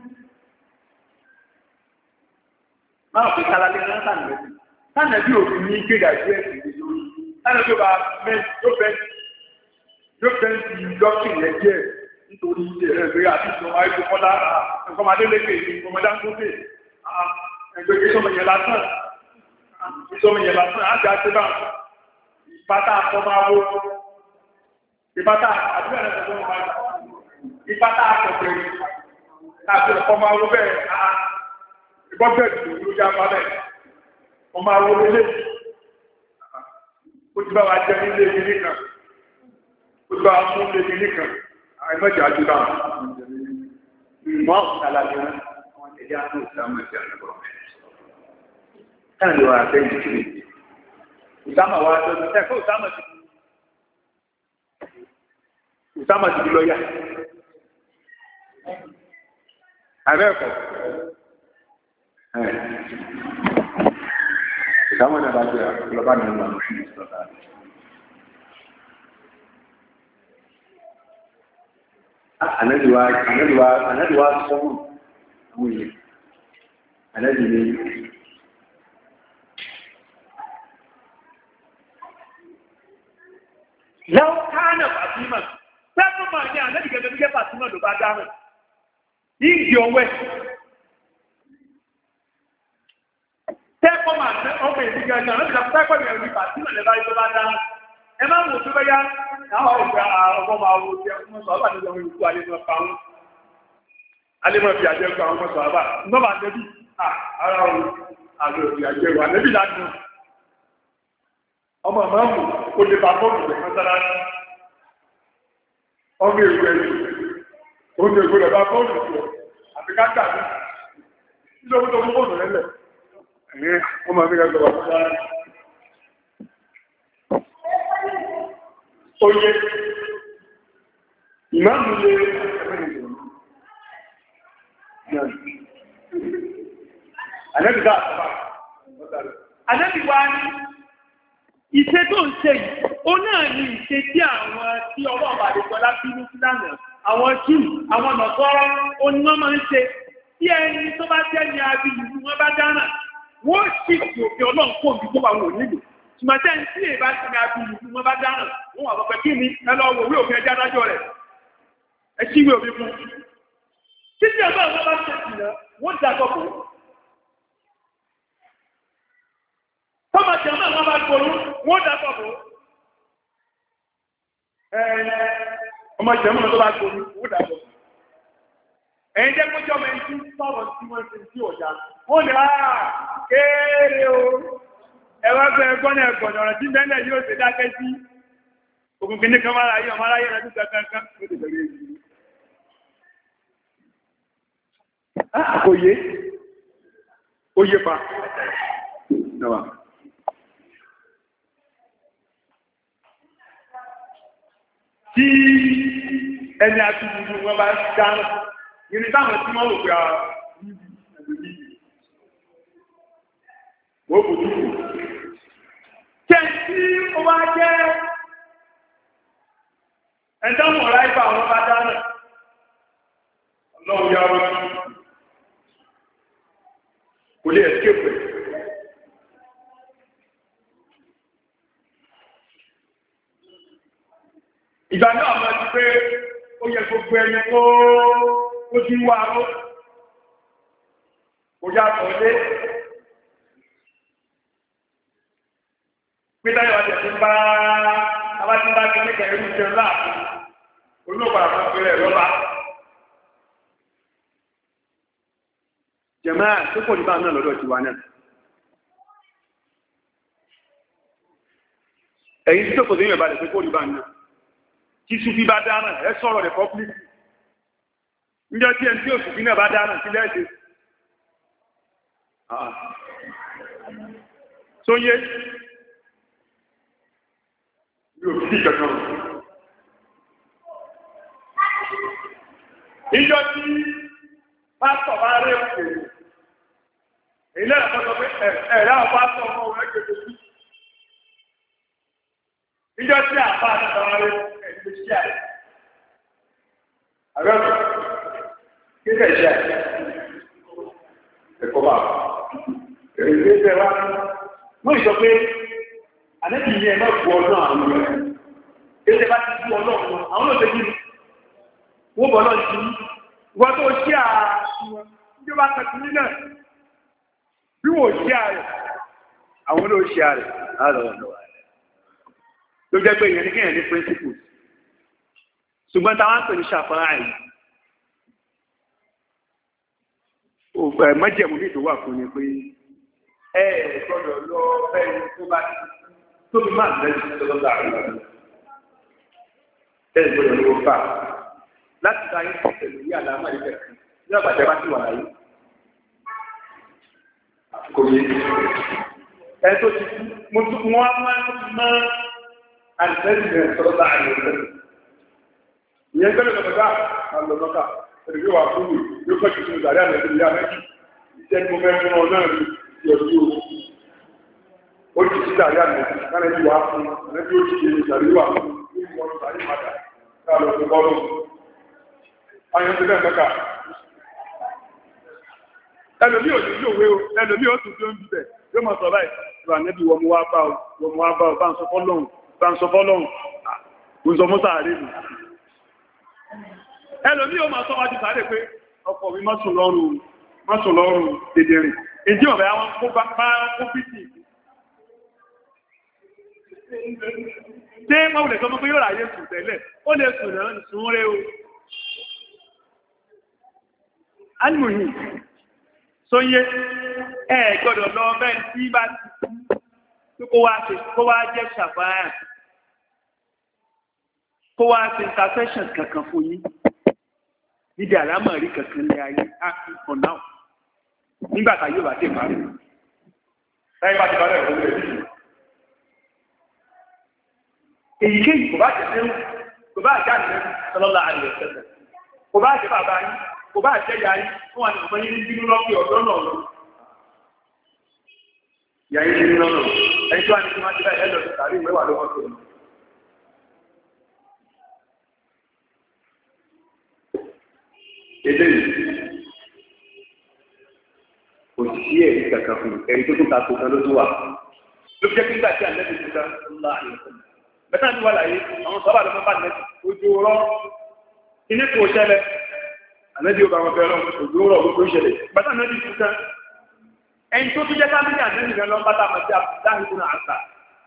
Máa fi kálálé náà sànà sí. Sànà bí òfin ní kéde àìsí ẹ̀sìn ní lórí. Sànà bí ó bá mẹ́ yóò fẹ́ yóò fẹ́ ti dọ́kì yẹn díẹ̀ nítorí ìdí ẹ̀rẹ́ ìgbé àti ìjọba ètò kọ́lá ẹ̀kọ́ máa lélẹ́kè ní ọmọdé àkókè ẹgbẹ́ ìṣọ́mọ yẹn lásán. Ìṣọ́mọ yẹn lásán á ti àti bá ìpátá àkọ́máwó. Ìpátá àdúrà rẹ̀ tó wọ́n máa ìpátá àkọ́kẹ́rì láti ọkọ̀ máa wó bẹ́ẹ̀ ìbọ́gbẹ̀dì ló já bá bẹ́ẹ̀ wọ́n máa wó lélé ó ti bá wa jẹ nílé ìlú kan ó ti bá wa mú lé ìlú kan àìmọ́jà àjúbà mọ́ àlàyé wọn ẹ̀yà tó ìsámọ̀ ìjà lọ́wọ́ káàdì wà àtẹ́yìn kiri ìsámọ̀ wà tó ti tẹ́kọ̀ ìsámọ̀ ti ìsámọ̀ ti lọ́yà àbẹ́ẹ̀kọ́ ìsámọ̀ náà bá jẹ́ ọlọ́bá ní ọmọ àwọn òṣìṣẹ́ ìsọ̀tà Anadiwa anadiwa anadiwa sọ́mù àwọn èèyàn anadi ni lọ́wọ́ kánà Fatima pẹ́pẹ́ máa ní anadi gẹ́gẹ́ bí Fatima ló bá dáhùn yíyí ọwẹ́ tẹ́kọ̀ máa ní ọmọ èdè gẹ́gẹ́ anadi gẹ́gẹ́ pẹ́pẹ́ mi ẹ̀rí Fatima lè bá yí ló bá dáhùn ẹ máa wò tó bẹ́ yá àwọn ọ̀gbẹ́ ọgbọ́n máa wo ti ẹkùn mọ́sọ̀ àbá nígbà wọn ìlú alẹ́mọ̀ pa wọn alẹ́mọ̀ fi àjẹ́kù àwọn mọ́sọ̀ àbá nọ́bà nẹ́bí ara wọn àlọ́ fi àjẹ́kù ànẹ́bí láti wọn ọmọ mọ́mù ó lè bá bọ́ọ̀lù rẹ̀ mọ́sára ọmọ èrò ẹ̀yìn ó lè gbọ́dọ̀ bá bọ́ọ̀lù rẹ̀ àfi káàkà ní ìlọ́wọ́ tó mú bọ́ọ̀lù rẹ̀ lẹ̀ ọmọ mi rẹ̀ gbọ́dọ̀ mọ́sára Oye, ìmáàmù lè Ànábì bá àtàbà. Ànábì wá ní ìṣe tó ń ṣe yìí, ó náà ní ìṣe tí àwọn tí ọlọ́ọ̀bà lè sọ láti inú sílànà, àwọn Júù, àwọn nọ̀sọ́rọ́, ó ní wọ́n máa ń ṣe. Tí ẹni tó bá jẹ́ ní abiyì wọn bá dáná, wọ́n sì fi òfin ọlọ́run kó omi tó wà wò nílò. Tùmọ̀tẹ́ ń tí èbá ti ní abiyì wọn bá dáná, wọ́n wà lọ́pẹ́ kí ni ẹ lọ wò wí òfin ẹjá dájọ́ rẹ̀. Ẹ sí ìwé òfin fún. Títí ọba àwọn bá ṣe ìsìnà, wọ́n dàgbọ́ bò. Tọ́mọ̀ tí ọmọ àwọn bá gbòòrò, wọ́n dàgbọ́ bò. Ọmọ ìjẹ̀mú tó bá gbòòrò, wọ́n dàgbọ́ bò. Ẹ̀yin jẹ́ kó jọ́mọ ẹni tí sọ̀rọ̀ tí wọ́n ti tí ọ̀já. Wọ́n lè á kéèrè o. Ẹwà gbẹ ẹgbọ́n náà gbọ̀nà ọ̀rọ̀ tí bẹ́ẹ̀ yóò ṣe dákẹ́ sí. Òkùnkùn ní kan máa ráyé ọmọ aráyé rẹ̀ nígbà kankan. Ó ti bẹ̀rẹ̀ èyí. Oyé. Oyé pa. Náwà. Tí ẹni àti ìlú wọn bá dáná. Ìrìn táwọn tí wọ́n rò pé a níbi ẹ̀lòmí. Wọ́n kò ní kò. Kẹ́ tí ó bá jẹ́ ẹ̀dánwò ráìbà wọn bá dáná. Ọlọ́run yá wọ́n kò lè escape. Ìgbà náà mọ̀ sí pé ó yẹ gbogbo ẹni kó ó ti wá ó kò yá tọ̀lé pítà yọ ọjọ́ tí ń bá abájú bá ti nígbà irú jẹun láàfin olóòpàá àwọn ìpínlẹ̀ lọ́ba jẹ̀mọ́ tó kò ní bá náà lọ́dọ̀ tiwa náà ẹ̀yìn tí tó kò sí ìrìn ìbàdàn tó kò ní bá náà tí Súfí bá dáná ẹ sọ̀rọ̀ rẹ̀ pọ́pílìkì níjọ́ tí ẹni tí ò Súfí náà bá dáná sí lẹ́ẹ̀dẹ́ sóyé yóò fi ìjọjọ́ níjọ́ tí pásítọ̀ bá rẹ̀ òkèèrè èyí lẹ́yìn àpọ́sọ pé ẹ̀rẹ́ àwọn pásítọ̀ ọmọ òun ẹgbẹ̀rẹ̀ sí níjọ́ tí àpá àtàrà rẹ̀ ẹ̀gbẹ̀ sí àrẹ̀ àrẹ́bẹ̀ kíkẹ̀ sí àrẹ̀ ẹ̀kọ́ bá èrè ẹ̀rẹ́ wá wọ́n ìjọ pé ànẹ́bì ní ẹ̀mọ́ ìbú ọlọ́ àwọn ọmọ rẹ̀ ẹ̀rẹ́ bá ti bú ọlọ́run àwọn olóòtú ní wọ́n bọ̀ lọ́ọ̀ sí wọ́n tó sí àwọn ìjọba kẹtù nílẹ̀ bí wọ́n sí àrẹ̀ àwọn olóò sí àrẹ̀ àrọ̀ ló jẹ́ pé ìyẹn ní kíyàn ní principles ṣùgbọ́n táwọn pè ní ṣàfárá yìí mọ́jẹ̀mú ní ìtòwà fún ni pé ẹ gbọ́dọ̀ lọ bẹ́ẹ̀ tó bá tóbi máa ń lẹ́sí tó lọ́gbà àríwá ẹ gbọ́dọ̀ lọ fà láti bá yín tẹ̀lé ní àlámà ilẹ̀ kan ní àgbàjẹ́ bá ti wà láyé. Kò yé ẹ tó ti mo tún wọn á máa ń mọ àlùfẹ́sì rẹ̀ sọ̀rọ̀ bá àyè ọ̀sẹ̀. Ìyẹn gbẹ́dọ̀ lọ́dọ̀ bá àlọ́ lọ́kà ẹ̀rọ wà fún mi yóò kọ́ tuntun ìdarí àmì ẹ̀dùn ìyá méjì iṣẹ́ tí mo fẹ́ fún ọ náà ní ìyọ̀dú o. Ó ti ti ìdarí àmì ẹ̀dùn náà ní wàá fún ẹ̀dùn ó ti ti ìdarí wà fún ní ìwọ̀n ìdarí padà ká lọ sí bọ́ọ̀lù. Ayọ̀ ti bẹ́ẹ̀ mẹ́ka. Ẹlòmí ò ní ní òwe o, ẹlòmí ó tún tó ń bíbẹ̀, yóò mọ̀ sọ báyìí, ìwà nẹ́bí wọ́n mú wá bá o, wọ́n mú wá bá o, bá ń sọ fọ́lọ́hùn, bá ń sọ fọ́lọ́hùn, kò ń sọ mọ́ sàárè nù. Ẹlòmí ó máa sọ wájú sàárè pé ọkọ̀ mi má sùn lọ́rùn, má sùn lọ́rùn dèdèrè. Ìdí ọ̀bẹ àwọn kó bá kó bìtì. Ṣé wọ́n lè sọ pé yóò ráyè sùn tẹ́lẹ̀? Ó lè sùn náà sùn rẹ o. Almuhim sóyé ẹ gbọ́dọ̀ lọ bẹ́ẹ̀ tí bá ti kó wá ṣe kó wá jẹ́ ṣàfáà kó wá ṣe intercession kankan fún yín níbi àlámọ̀rí kankan ní ayé for now nígbà tá yóò bá dé parí láyé bá ti bá rẹ̀ lórí ẹ̀ èyíkéyìí kò bá jẹ́ sẹ́wọ̀n kò bá jẹ́ àdìrẹ́ sọlọ́lá àdìrẹ́ sẹ́sẹ̀ kò bá jẹ́ bàbá yín kò bá jẹ́ ìyá yín fún wa ní ọmọ yín bínú lọ́pẹ́ ọ̀dọ́ náà lọ. Ìyá yín bínú lọ́nà ẹni tó wà ní kí wọ́n ti bá ẹ̀ lọ́dún tàbí ìwé wà lọ́wọ́ tó lọ. Eléyìí kò sí ẹ̀rí kankan fún ẹ̀rí tó tún ta kó kan ló tó wà. Ló fi jẹ́ kí nígbà tí àlẹ́ ti ta ńlá àyẹ̀fọ́. Bẹ́tà ní wà láyé àwọn sábà ló máa bá nẹ́ẹ̀tì ojú rọ́ kíní kò ṣẹlẹ̀. Ànábì ó bá wọn fẹ́ràn òjò rọ̀ gbogbo ìṣẹ̀lẹ̀. Bàtà ànábì fún tán. Ẹni tó tún jẹ́ kábíyì ànábì rẹ̀ lọ bàtà àmàtí Abdullahi ibn Abbas.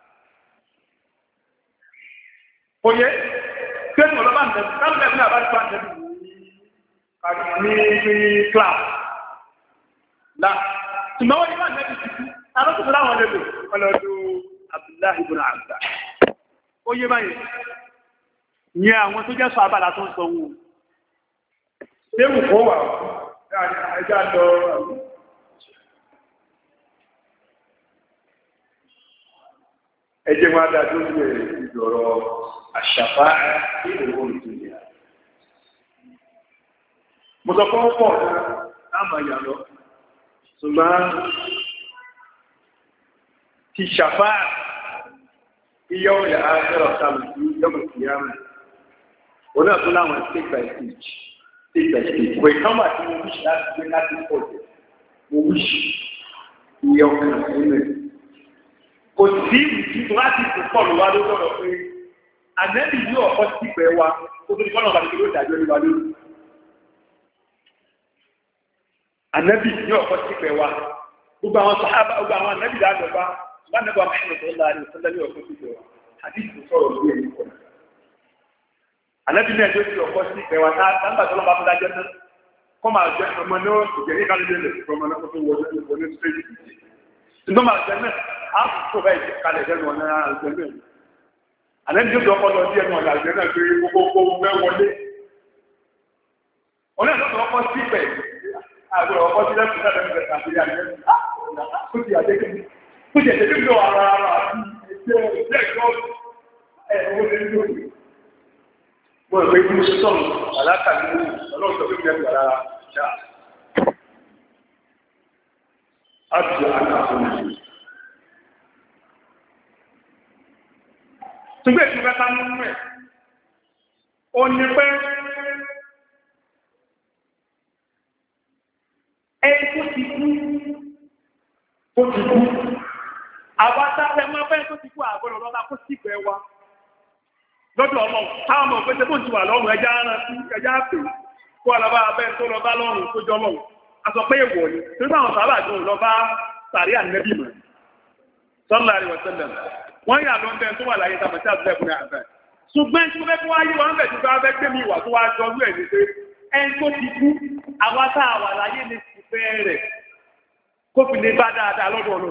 Oyè tí ó lọ bá ń tẹ̀sí kábíyì àbí àbá ti bá ń tẹ̀sí ní ní class. Là ṣùgbọ́n wọ́n ní bá ànábì ti kú. Alókùnrin láwọn lè lò ọlọ́dún Abdullahi ibn Abbas. Oyè báyìí. Ìyẹn àwọn tó jẹ́ sọ abala tó ń sọ wọn. Déwù kó wà ẹjá lọ ẹjẹ́ wọn dájú ní ìdọ̀rọ̀ àṣàfá ìwò ìtìlẹ̀. Mo sọ fún pọ̀ láàmà ìyàlọ́, ṣùgbọ́n ti ṣàfá iyọ́ ìyà àjọ́rọ̀ sàmì sí yọ́mọ̀ ìyàmù. Ó náà tún láwọn state by stage. Ìwé kan wà tí mo wíṣì láti gbé láti pọ̀ jẹ́, mo wíṣì iye ọkàn nínú ẹ̀. Kò sí ìdí tó láti kò pọ̀ lọ́wọ́ ló sọ̀rọ̀ pé ànẹ́bì yóò ọkọ̀ sí ìpẹ́ wa kó tó ní kọ́nà ọ̀bàdì kí ló dájọ́ ní wa lórí. Ànẹ́bì yóò ọkọ̀ sí ìpẹ́ wa. Gbogbo àwọn sàhábà, gbogbo àwọn ànẹ́bì dáadọ́ bá, bá nẹ́bà Muhammad sallallahu alaihi wasallam ní ọkọ̀ sí ìpẹ́ wa. Àdìsí sọ̀rọ̀ lórí ẹ̀yìn kọ̀ọ̀nà. Ànábì náà tó ti ọkọ sí ìpẹ́ wa náà nígbà tó lọ́ba fún dájọ́ náà kọ́ máa jẹ́ ọmọ náà ìjẹ́rí kálílẹ̀ lè fún ọmọ náà kó tó wọlé wọlé stéjì títì. Ṣùgbọ́n máa jẹ náà á tó bá ìjẹ́ kalẹ̀ jẹ́ ọ̀nà àjẹ́ náà. Ànábì tó ọkọ lọ sí ẹnu ọ̀nà àjẹ́ náà pé gbogbo gbogbo fẹ́ wọlé. Ọ̀nà ìlú tó ọkọ sí ìpẹ́ àgbẹ̀ ọkọ sí lẹ́kùn náà lẹ́nu ìgbà àti àjẹ́ tó ti àjẹ́ kí tó ti ẹ̀jẹ̀ tó ara ara àti ìṣe ìṣe mo rò pé kí mo ṣe sọ̀rọ̀ àlákà ní ọlọ́run tó fi jẹ́ ìgbàlá ṣá. a ti àkà fún mi. ṣùgbọ́n ètò mẹ́ta nínú ẹ̀ ó ní pé ẹni tó ti kú tó ti kú àwọn atáfẹ́ máa fẹ́ tó ti kú àgbọ̀dọ̀ lọ́ba kó sì pẹ́ wa. Lọ́dọ̀ ọmọ táwọn ọmọ òpété fún ti wà lọ́rùn ẹjá rán sí ẹjá pè kó ọlọ́bá abẹ́ tó lọ bá lọ́rùn tó jọ lọ́rùn. A sọ pé èwọ̀ ni, tó bá wọn sábà jọ lọ bá sàrí ànẹ́bì mọ̀. Sallallahu alaihi wasallam. Wọ́n yà lọ bẹ́ẹ̀ tó wà láyé tàbí tí àbúrẹ́ fún àbẹ́. Ṣùgbọ́n tí mo fẹ́ kó wáyé wọn bẹ̀ tó bá fẹ́ gbé mi ìwà tó wá jọ rú ẹ̀ ní pé ẹni tó ti kú àwa tá a wà láyé ní ti fẹ́ rẹ̀ kó fi lè bá dáadáa lọ́dọ̀ ọ̀nà.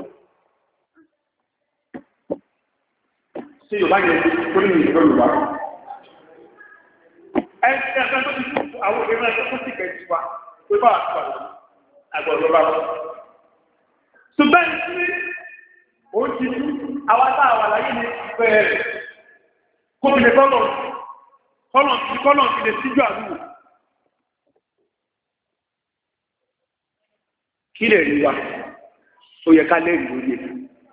Ṣé Yorùbá yẹn tó ní ìlú Yorùbá? ẹ ẹ ẹ tó ti fún àwọn òbí rẹ tó ti kẹ̀ sí wa pé bá a tó àlọ́ àgbọ̀dọ̀ bá wọn. ṣùgbọ́n ní ó ti tú àwa tá a wà láyé ní ìfẹ́ rẹ̀ kó fi lè kọ́lọ̀ kọ́lọ̀ ti kọ́lọ̀ ti lè síjú àdúgbò. kí lè rí wa ó yẹ ká lẹ́rìí lórí ẹ̀.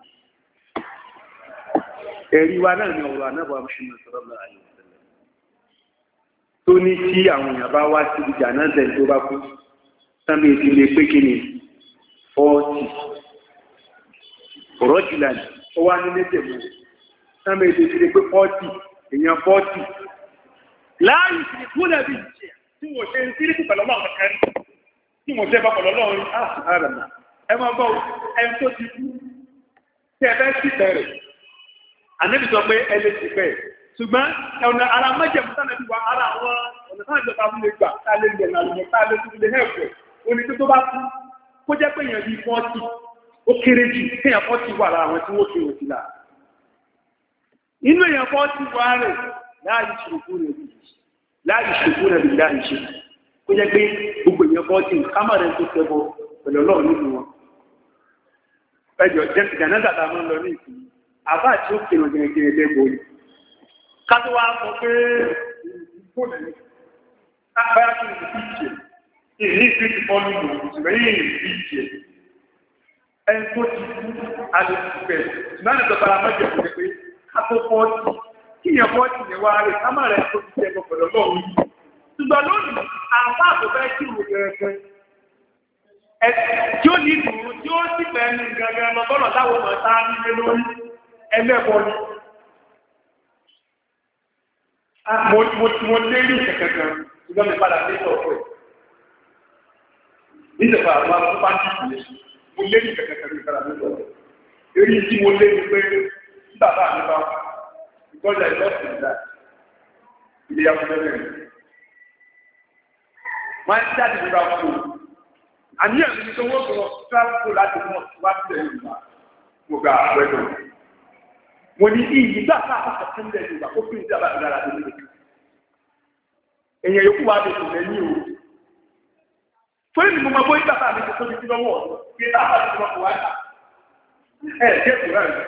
ẹ̀rí wa náà ni ọ̀rọ̀ anábọ̀ Muhammad sallallahu alaihi wasallam tó ní tí àwọn èèyàn bá wá sí ìjà náà tẹ̀lé tó bá kú sábẹ́ ìdílé pé kí ni fọ́ọ̀tì ọ̀rọ̀ jùlọ ní ó wá ní létèmú sábẹ́ ìdílé pé fọ́ọ̀tì èèyàn fọ́ọ̀tì láàyè sí ìkúlẹ̀ bí ìjẹ́ tí wọ́n ṣe ń sírí pẹ̀lú ọmọ kankan tí wọ́n ṣe bá pẹ̀lú ọlọ́run ààrẹ ẹ máa bọ́ ẹni tó ti kú tí ẹ fẹ́ sì bẹ̀rẹ̀ àníbi sọ pé ẹ lè sì bẹ̀rẹ̀ ṣùgbọ́n ọ̀nà ara mẹ́jẹ̀mú sánàbí wa ara àwọn ọ̀nà sáà ìjọba lè gbà tá a lè lè nà lè tá a lè tún lè hẹ́ẹ̀fẹ̀ òní tó bá kú kó jẹ́ pé èèyàn bíi fọ́ọ̀tì ó kéré jù kéèyàn fọ́ọ̀tì wà lára àwọn tí wọ́n fi òsì là inú èèyàn fọ́ọ̀tì wà rẹ̀ láàyè ṣòkú rẹ̀ láàyè ṣòkú rẹ̀ bìí láàyè ṣe kó jẹ́ pé gbogbo èèyàn fọ́ọ̀tì kámà rẹ̀ tó tẹ́bọ̀ pẹ̀lú ọlọ́run nínú wọn ẹjọ́ jẹ́ ìdáná dàda máa ń lọ ní ìsìn àbá àti ó kèrò gẹ̀rẹ́gẹ̀rẹ́ lẹ́gbọ̀ọ́ yìí ká tó wá sọ pé ìfóònù ní àbáyá tó ní ìfìjì ìní ìfìjì fọ́nù ìlú ìṣùgbọ́n yìí ní ìfìjì ẹni tó ti kú alẹ́sùfẹ́ ṣùgbọ́n ní ìjọba amájọ kò pé ká tó fọ́ọ̀tì kí yẹn fọ́ọ̀tì yẹn wá rẹ̀ ká má rẹ̀ tó ti tẹ́ ẹ̀kọ́ pẹ̀lú ọlọ́run yìí ṣùgbọ́n lónìí àbá àtọ́fẹ́ kí ìwò gẹ̀rẹ́gẹ́ tí ó ní ìdùnnú tí ó sì pẹ́ ní gẹ́gẹ́ lọ́bọ́lọ̀ táwọn ọmọ tá nílé lórí ẹlẹ́bọ ni. Mo lérí kẹ̀kẹ́kẹ́ ṣùgbọ́n mi padà sí ọ̀pọ̀ ẹ̀. Níjọba àwọn akọ́pá ní ìpìlẹ̀ mo lérí kẹ̀kẹ́kẹ́ mi padà sí ọ̀pọ̀ ẹ̀. Èrí tí mo lé ní pé tí bàbá mi bá ìgbọ́jà ìlọ́sìn ìdá ilé afẹ́fẹ́ rẹ̀. Wọ́n á jáde nípa fún un. Àníyàn mi ni pé wọ́n sọ̀rọ̀ tíráàpù láti mọ̀ wá sílẹ̀ Yorùbá mo gba àpẹẹrẹ. Mo ní iyì gbà ká àpapọ̀ sílẹ̀ Yorùbá kó fi ìjà bàtà dára lórí mi. Èèyàn yòókù wa lè tò lẹ́yìn o. Fún èmi mo máa bóyá bàbá mi tó tóbi sí lọ́wọ́ kí táwọn àti ìjọba kò wá dà. Ẹ ẹ jẹ́ kúrẹ́ rẹ̀.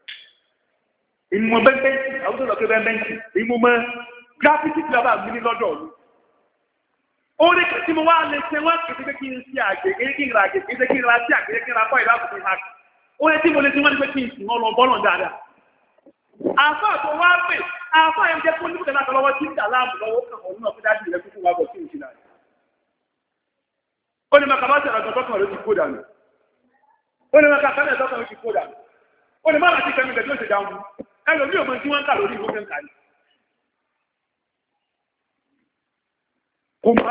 Ìmọ̀ bẹ́ńbẹ́ńtì àwùjọ lọ pé bẹ́ńbẹ́ńtì ìmọ̀ mọ́ gíráfíìtì tí bàbá mi ní lọ́dọ̀ ọ̀lú. Orí tí mo wá lè ṣe wọ́n kìí pé kí n ṣe àgbè kí kí n ra àgbè kí kí n ra sí àgbè kí n ra kọ́ ìlú àbùkù ìhà. Orí tí mo lè ṣe wọ́n ní pé kí n sùn wọn lọ bọ́lọ̀ dáadáa. Àfáà tó wá pè àfáà yẹn jẹ́ kó níbùdó láti lọ́wọ́ tí ń dà láàmú lọ́wọ́ kan ọ̀hún náà fún dájú ilẹ̀ kúkú wa bọ̀ sí òṣìlá. Ó ní màkà bá ṣẹlẹ̀ ọ̀dọ́ tọ́kàn ló ti kó dànù. Ó ní màkà kálẹ̀ tọ́kàn ló ti kó dànù. Ó ní má láti fẹ́mi bẹ̀ tí ó ṣe dáhùn. Ẹlòmíì ò mọ tí wọ́n ń kà lórí ìwé kẹ́ńkà ni. Kò má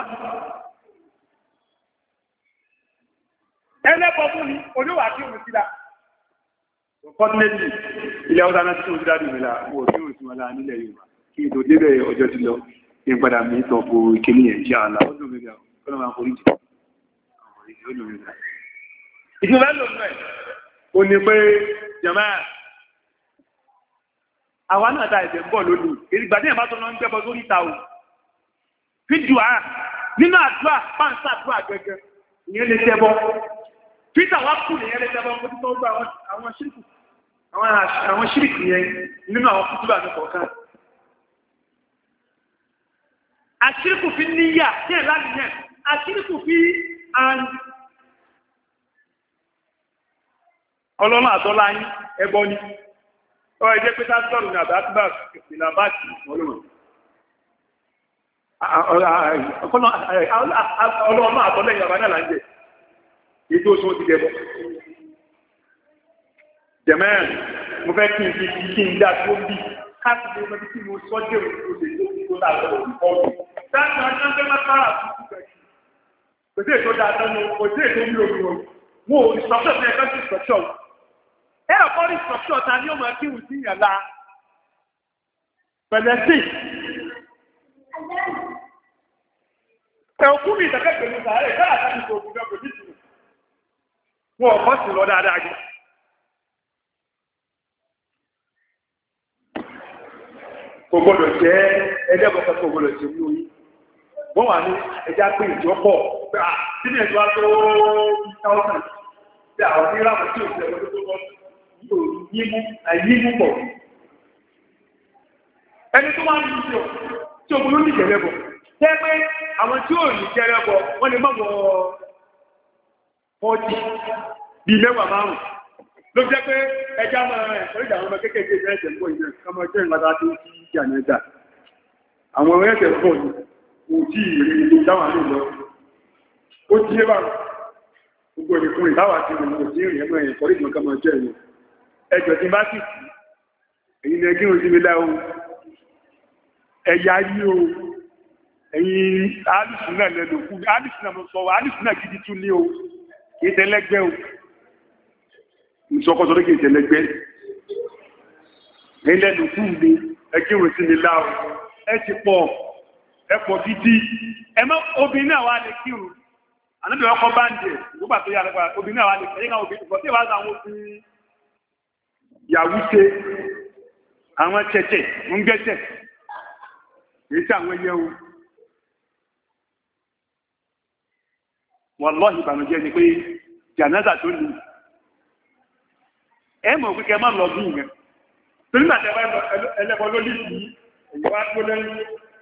ẹlẹ́pọ̀ fún ni oníwà tí òun sí la. Fọ́tílẹ́tì ilẹ̀ ọ̀sán náà tí òun sí dáadùn mi la wò tí òun sí wọn láà nílẹ̀ Yorùbá kí ètò débẹ̀ ọjọ́ ti lọ kí n padà mí tọ̀ kó ìkéní ẹ̀ jẹ́ àlà ó dùn mí ga ọ̀nà máa forí jù. Ìjọba ló ń bẹ̀ ó ní pé jàmá àwa náà ta ẹ̀sẹ̀ ń bọ̀ lónìí ìgbà tí ẹ̀ bá tọ́ lọ ń gbẹ́bọ sórí ìta o. Fídíò à nínú àdúrà pàǹsà àdúrà gẹ́gẹ́ ìyẹn lè tẹ́bọ́. Peter wá kú nìyẹn lè tẹ́bọ́ fún títọ́ gbọ́ àwọn ṣíríkù àwọn ṣíríkù yẹn nínú àwọn kútúbà ní kọ̀ọ̀kan. Àṣíríkù fi níyà tí ẹ̀ láti yẹn àṣíríkù fi ọlọ́run àtọ́lá yín ẹbọ ni. Ọ ẹjẹ́ pé sásítọ̀rù ní àbátúbà ìlà báàkì ọlọ́run. Ọlọ́run àtọ́lẹ́yìn ọba náà là ń jẹ. Ètò oṣù ti dẹ̀bọ̀. Jẹ̀mẹ́rin, mo fẹ́ kí n fi kí n dá tó bí káàkiri ọmọdé tí mo sọ́jẹ́ òṣèlú tó kí tó láàrín ọ̀pọ̀. Dáàtì ọjọ́ ń máa kára àtúntò bẹ̀rẹ̀. Kò sí ètò dáadáa ní kò sí ètò wúlò ní wọn. Wọ́n ò ìsọ̀tọ̀ fún ẹgbẹ́ sí ìsọ̀tọ̀. Ẹ ọ̀pọ̀ ní ìsọ̀tọ̀ ta ni ó máa kírun sí ìyànlá. Pẹ̀lẹ́ sí. Ẹ òkú mi ìtẹ́kẹ́ pẹ̀lú sàárẹ̀ káà láti sọ òkú gbẹ́gbẹ̀ ní ìtùnú. Wọ́n ọ̀pọ̀ sì lọ dáadáa jù. Kò gbọdọ̀ jẹ́ ẹlẹ́bọ̀kẹ́ kò gbọdọ̀ jẹ́ ní orí. wọ́n wà ní ẹja pé ìjọpọ̀ pé à sínú ẹ̀dọ́ tó thousand tí àwọn ní ìlànà tí ò sí ẹ̀rọ tó tó yóò yímú àyímú pọ̀. ẹni tó máa ń yí ọ tí o gbọ́dọ̀ ní ìjẹ̀lẹ̀ bọ̀ jẹ́ pé àwọn tí ò ní ìjẹ̀lẹ̀ bọ̀ wọ́n lè má wọ fọ́ọ̀tì bíi mẹ́wàá márùn-ún ló jẹ́ pé ẹja máa rẹ̀ sọ́jà àwọn ọmọ kéékèèké ẹ̀jẹ̀ ń bọ̀ ìyẹn kọ́mọ jẹ́ ìgbàdá tó ti jà ní ẹja àwọn ọmọ ẹ̀jẹ̀ ń bọ̀ ní kò tí ìrìn ìdáwà lè lọ ó tí é bá gbogbo ìrìnkún ìdáwà tí ìrìn kò tí ìrìn ẹgbẹ́ ẹ̀yìn kọrí ìgbọ̀n kọmọ jẹ́ ẹ̀yìn ẹjọ́ tí bá sì èyí ni ẹgbẹ́ òsì mi láwọ́ ẹ̀yà yí o ẹ̀yìn alìsùn náà lẹ́nu kú alìsùn náà sọ alìsùn náà gidi tún ní o kìí tẹ́lẹ́gbẹ́ o ìṣọ́kọ́sọ́ kìí tẹ́lẹ́gbẹ́ ẹ̀yìn lẹ́nu kú mi ẹgbẹ́ òsì mi láwọ́ ẹ ti pọ̀ ẹ̀pọ̀ gidi ẹmọ́ obìnrin náà wà lè kírun ànábì ọkọ̀ bá ń jẹ ìgbógbà tó yà lẹ́gbà obìnrin náà wà lè kẹ́yìn àwọn obìnrin kọ̀ tí ìwà àwọn obìnrin yàwú ṣe àwọn chẹ̀chẹ̀ ń gẹ́chẹ̀ èyí tí àwọn ẹyẹ o wallahi ìbànújẹ́ ni pé jànáza tó ní ẹ mọ̀ pé kẹ má lọ bí ìyẹn torí màtẹ́ bá ẹlẹ́bọ lólì yìí èyí wá tó lẹ́yìn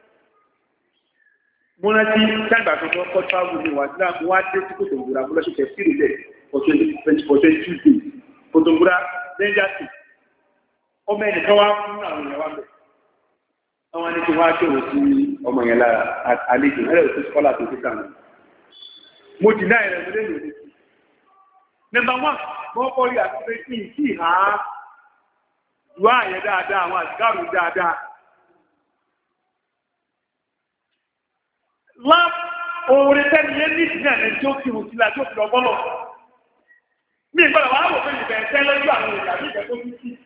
mo rántí sáàgbà tó kọ́ kọ́ travel ní wàdílà mo wá dé sí kòtòǹgùrà mo lọ́sọ̀ tẹ̀ fírì lẹ̀ for twenty four twenty two days kòtòǹgùrà danger six ọmọ ẹnì kan wá fún àwọn èèyàn wá bẹ̀ àwọn ẹni tí wọ́n á ṣòro sí ọmọ yẹn lára àlejò ẹ̀rọ tó kọ́lá tó ti kàn mo dì náà ẹ̀rọ lé lòdì sí. nọ́mbà one mo kọ́ rí àti pé kí n kí ìhà ìwà àyẹ̀ dáadáa àwọn àtìkáàrù dáadáa. lá oore tẹ́ni yẹn ní ìdílé ẹ̀rẹ́ tí ó kí wọn sí la tí ó fi lọ bọ́lọ̀. mi ìgbọ́dọ̀ wàá wò pé ìbẹ̀ ẹ̀sẹ̀ lọ́jọ́ àwọn èèyàn àbí ìbẹ̀ tó fi sí.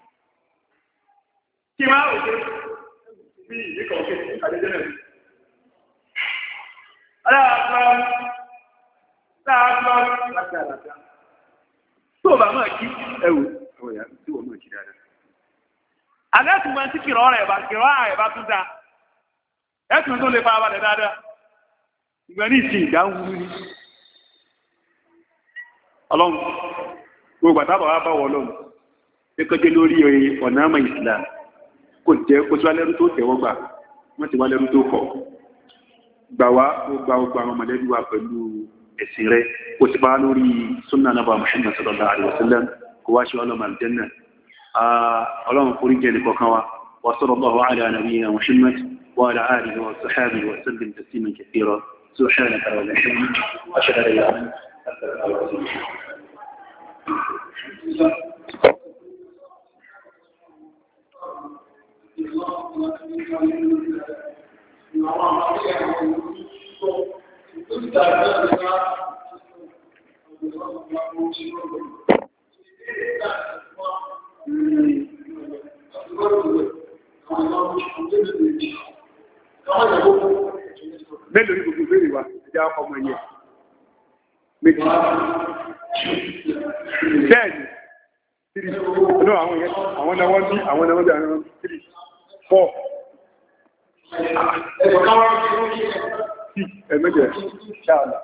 kí wọ́n á wò pé bí ìdíkọ̀ òkè ní àdéjẹ́ náà. aláàbọ̀ aláàbọ̀ láti àlàáfíà. tó o bá máa kí ẹ̀wò ẹ̀wò yà tí wọ́n máa kí dáadáa. àdéhùn máa ń tí kìrọ̀ rẹ̀ bá kìrọ̀ rẹ̀ bá tún dáa. ẹ̀sùn tó lè fara balẹ̀ dáadáa ìgbẹ̀rí ìsìn ìdáhùn ní ọlọ́run gbogbo àtàbà wá bá wọ́n lọ́run ẹkọ́jẹ́ lórí ọ̀nà àmà ìsìlá kò jẹ́ kó tí wá lẹ́rú tó tẹ̀wọ́ gbà wọ́n ti wá lẹ́rú tó kọ̀ gbà wá ó gba ọgbà àwọn mọ̀lẹ́bí wa pẹ̀lú ẹ̀sìn rẹ̀ kó ti bá lórí súnà nàbà Muhammad sallallahu alaihi wasallam kó wá ṣe ọlọ́mọ àlùjànnà ọlọ́run forí jẹ́ nìkọ̀ọ̀kan wa wa sallallahu ala nabiyyina Muhammad وعلى آله وصحابه وسلم تسليما كثيرا سبحانك وبحمدك أشهد أن لا إله إلا الله mélòó ní gbogbo ìbéèrè wa ẹjá ọmọ ẹ̀yẹ méjì bẹ́ẹ̀ni three no àwọn ìyẹn àwọn náà wọ́n bí àwọn náà wọ́n bí àwọn three four six ẹ̀mẹ́jẹ̀ ṣáàlá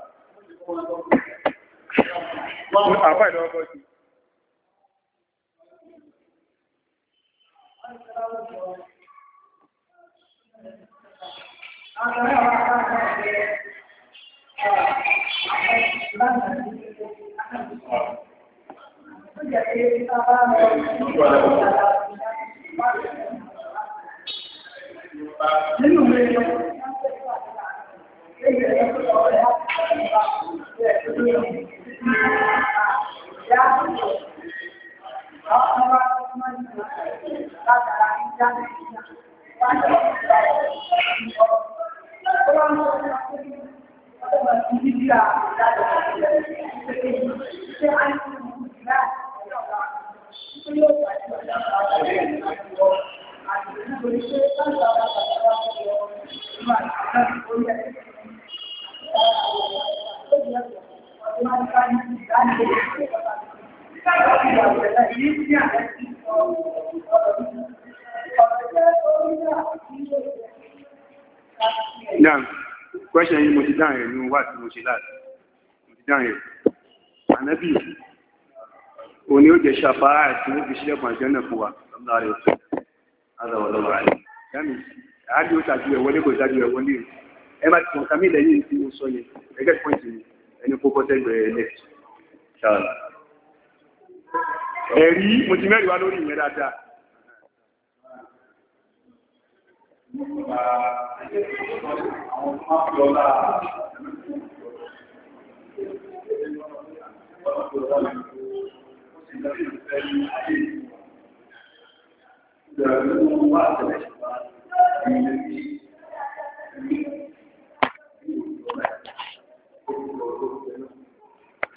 àbá ìlọ́wọ́ bọ́ sí Naam. question yìí mo ti dáhùn ẹ̀ ní wá tí mo ṣe láti mo ti dáhùn ẹ̀ ànábì òní ó jẹ ṣàfà àti ó fi ṣílẹ̀kùn àjẹ́ náà fún wa lọ́nà rẹ̀ ọ̀tún àdàwọ̀ lọ́wọ́ rẹ̀ yàmì àádé ó ṣàjú ẹ̀ wọlé kò ṣàjú ẹ̀ wọlé ẹ bá ti sọ kàmí lẹ́yìn tí ó sọ yẹn ẹgẹ́ pọ́ìntì ẹni kó bọ́sẹ̀gbẹ̀ next ẹ̀rí mo ti mẹ́rin wá lórí ìyẹn dáadáa Thank you.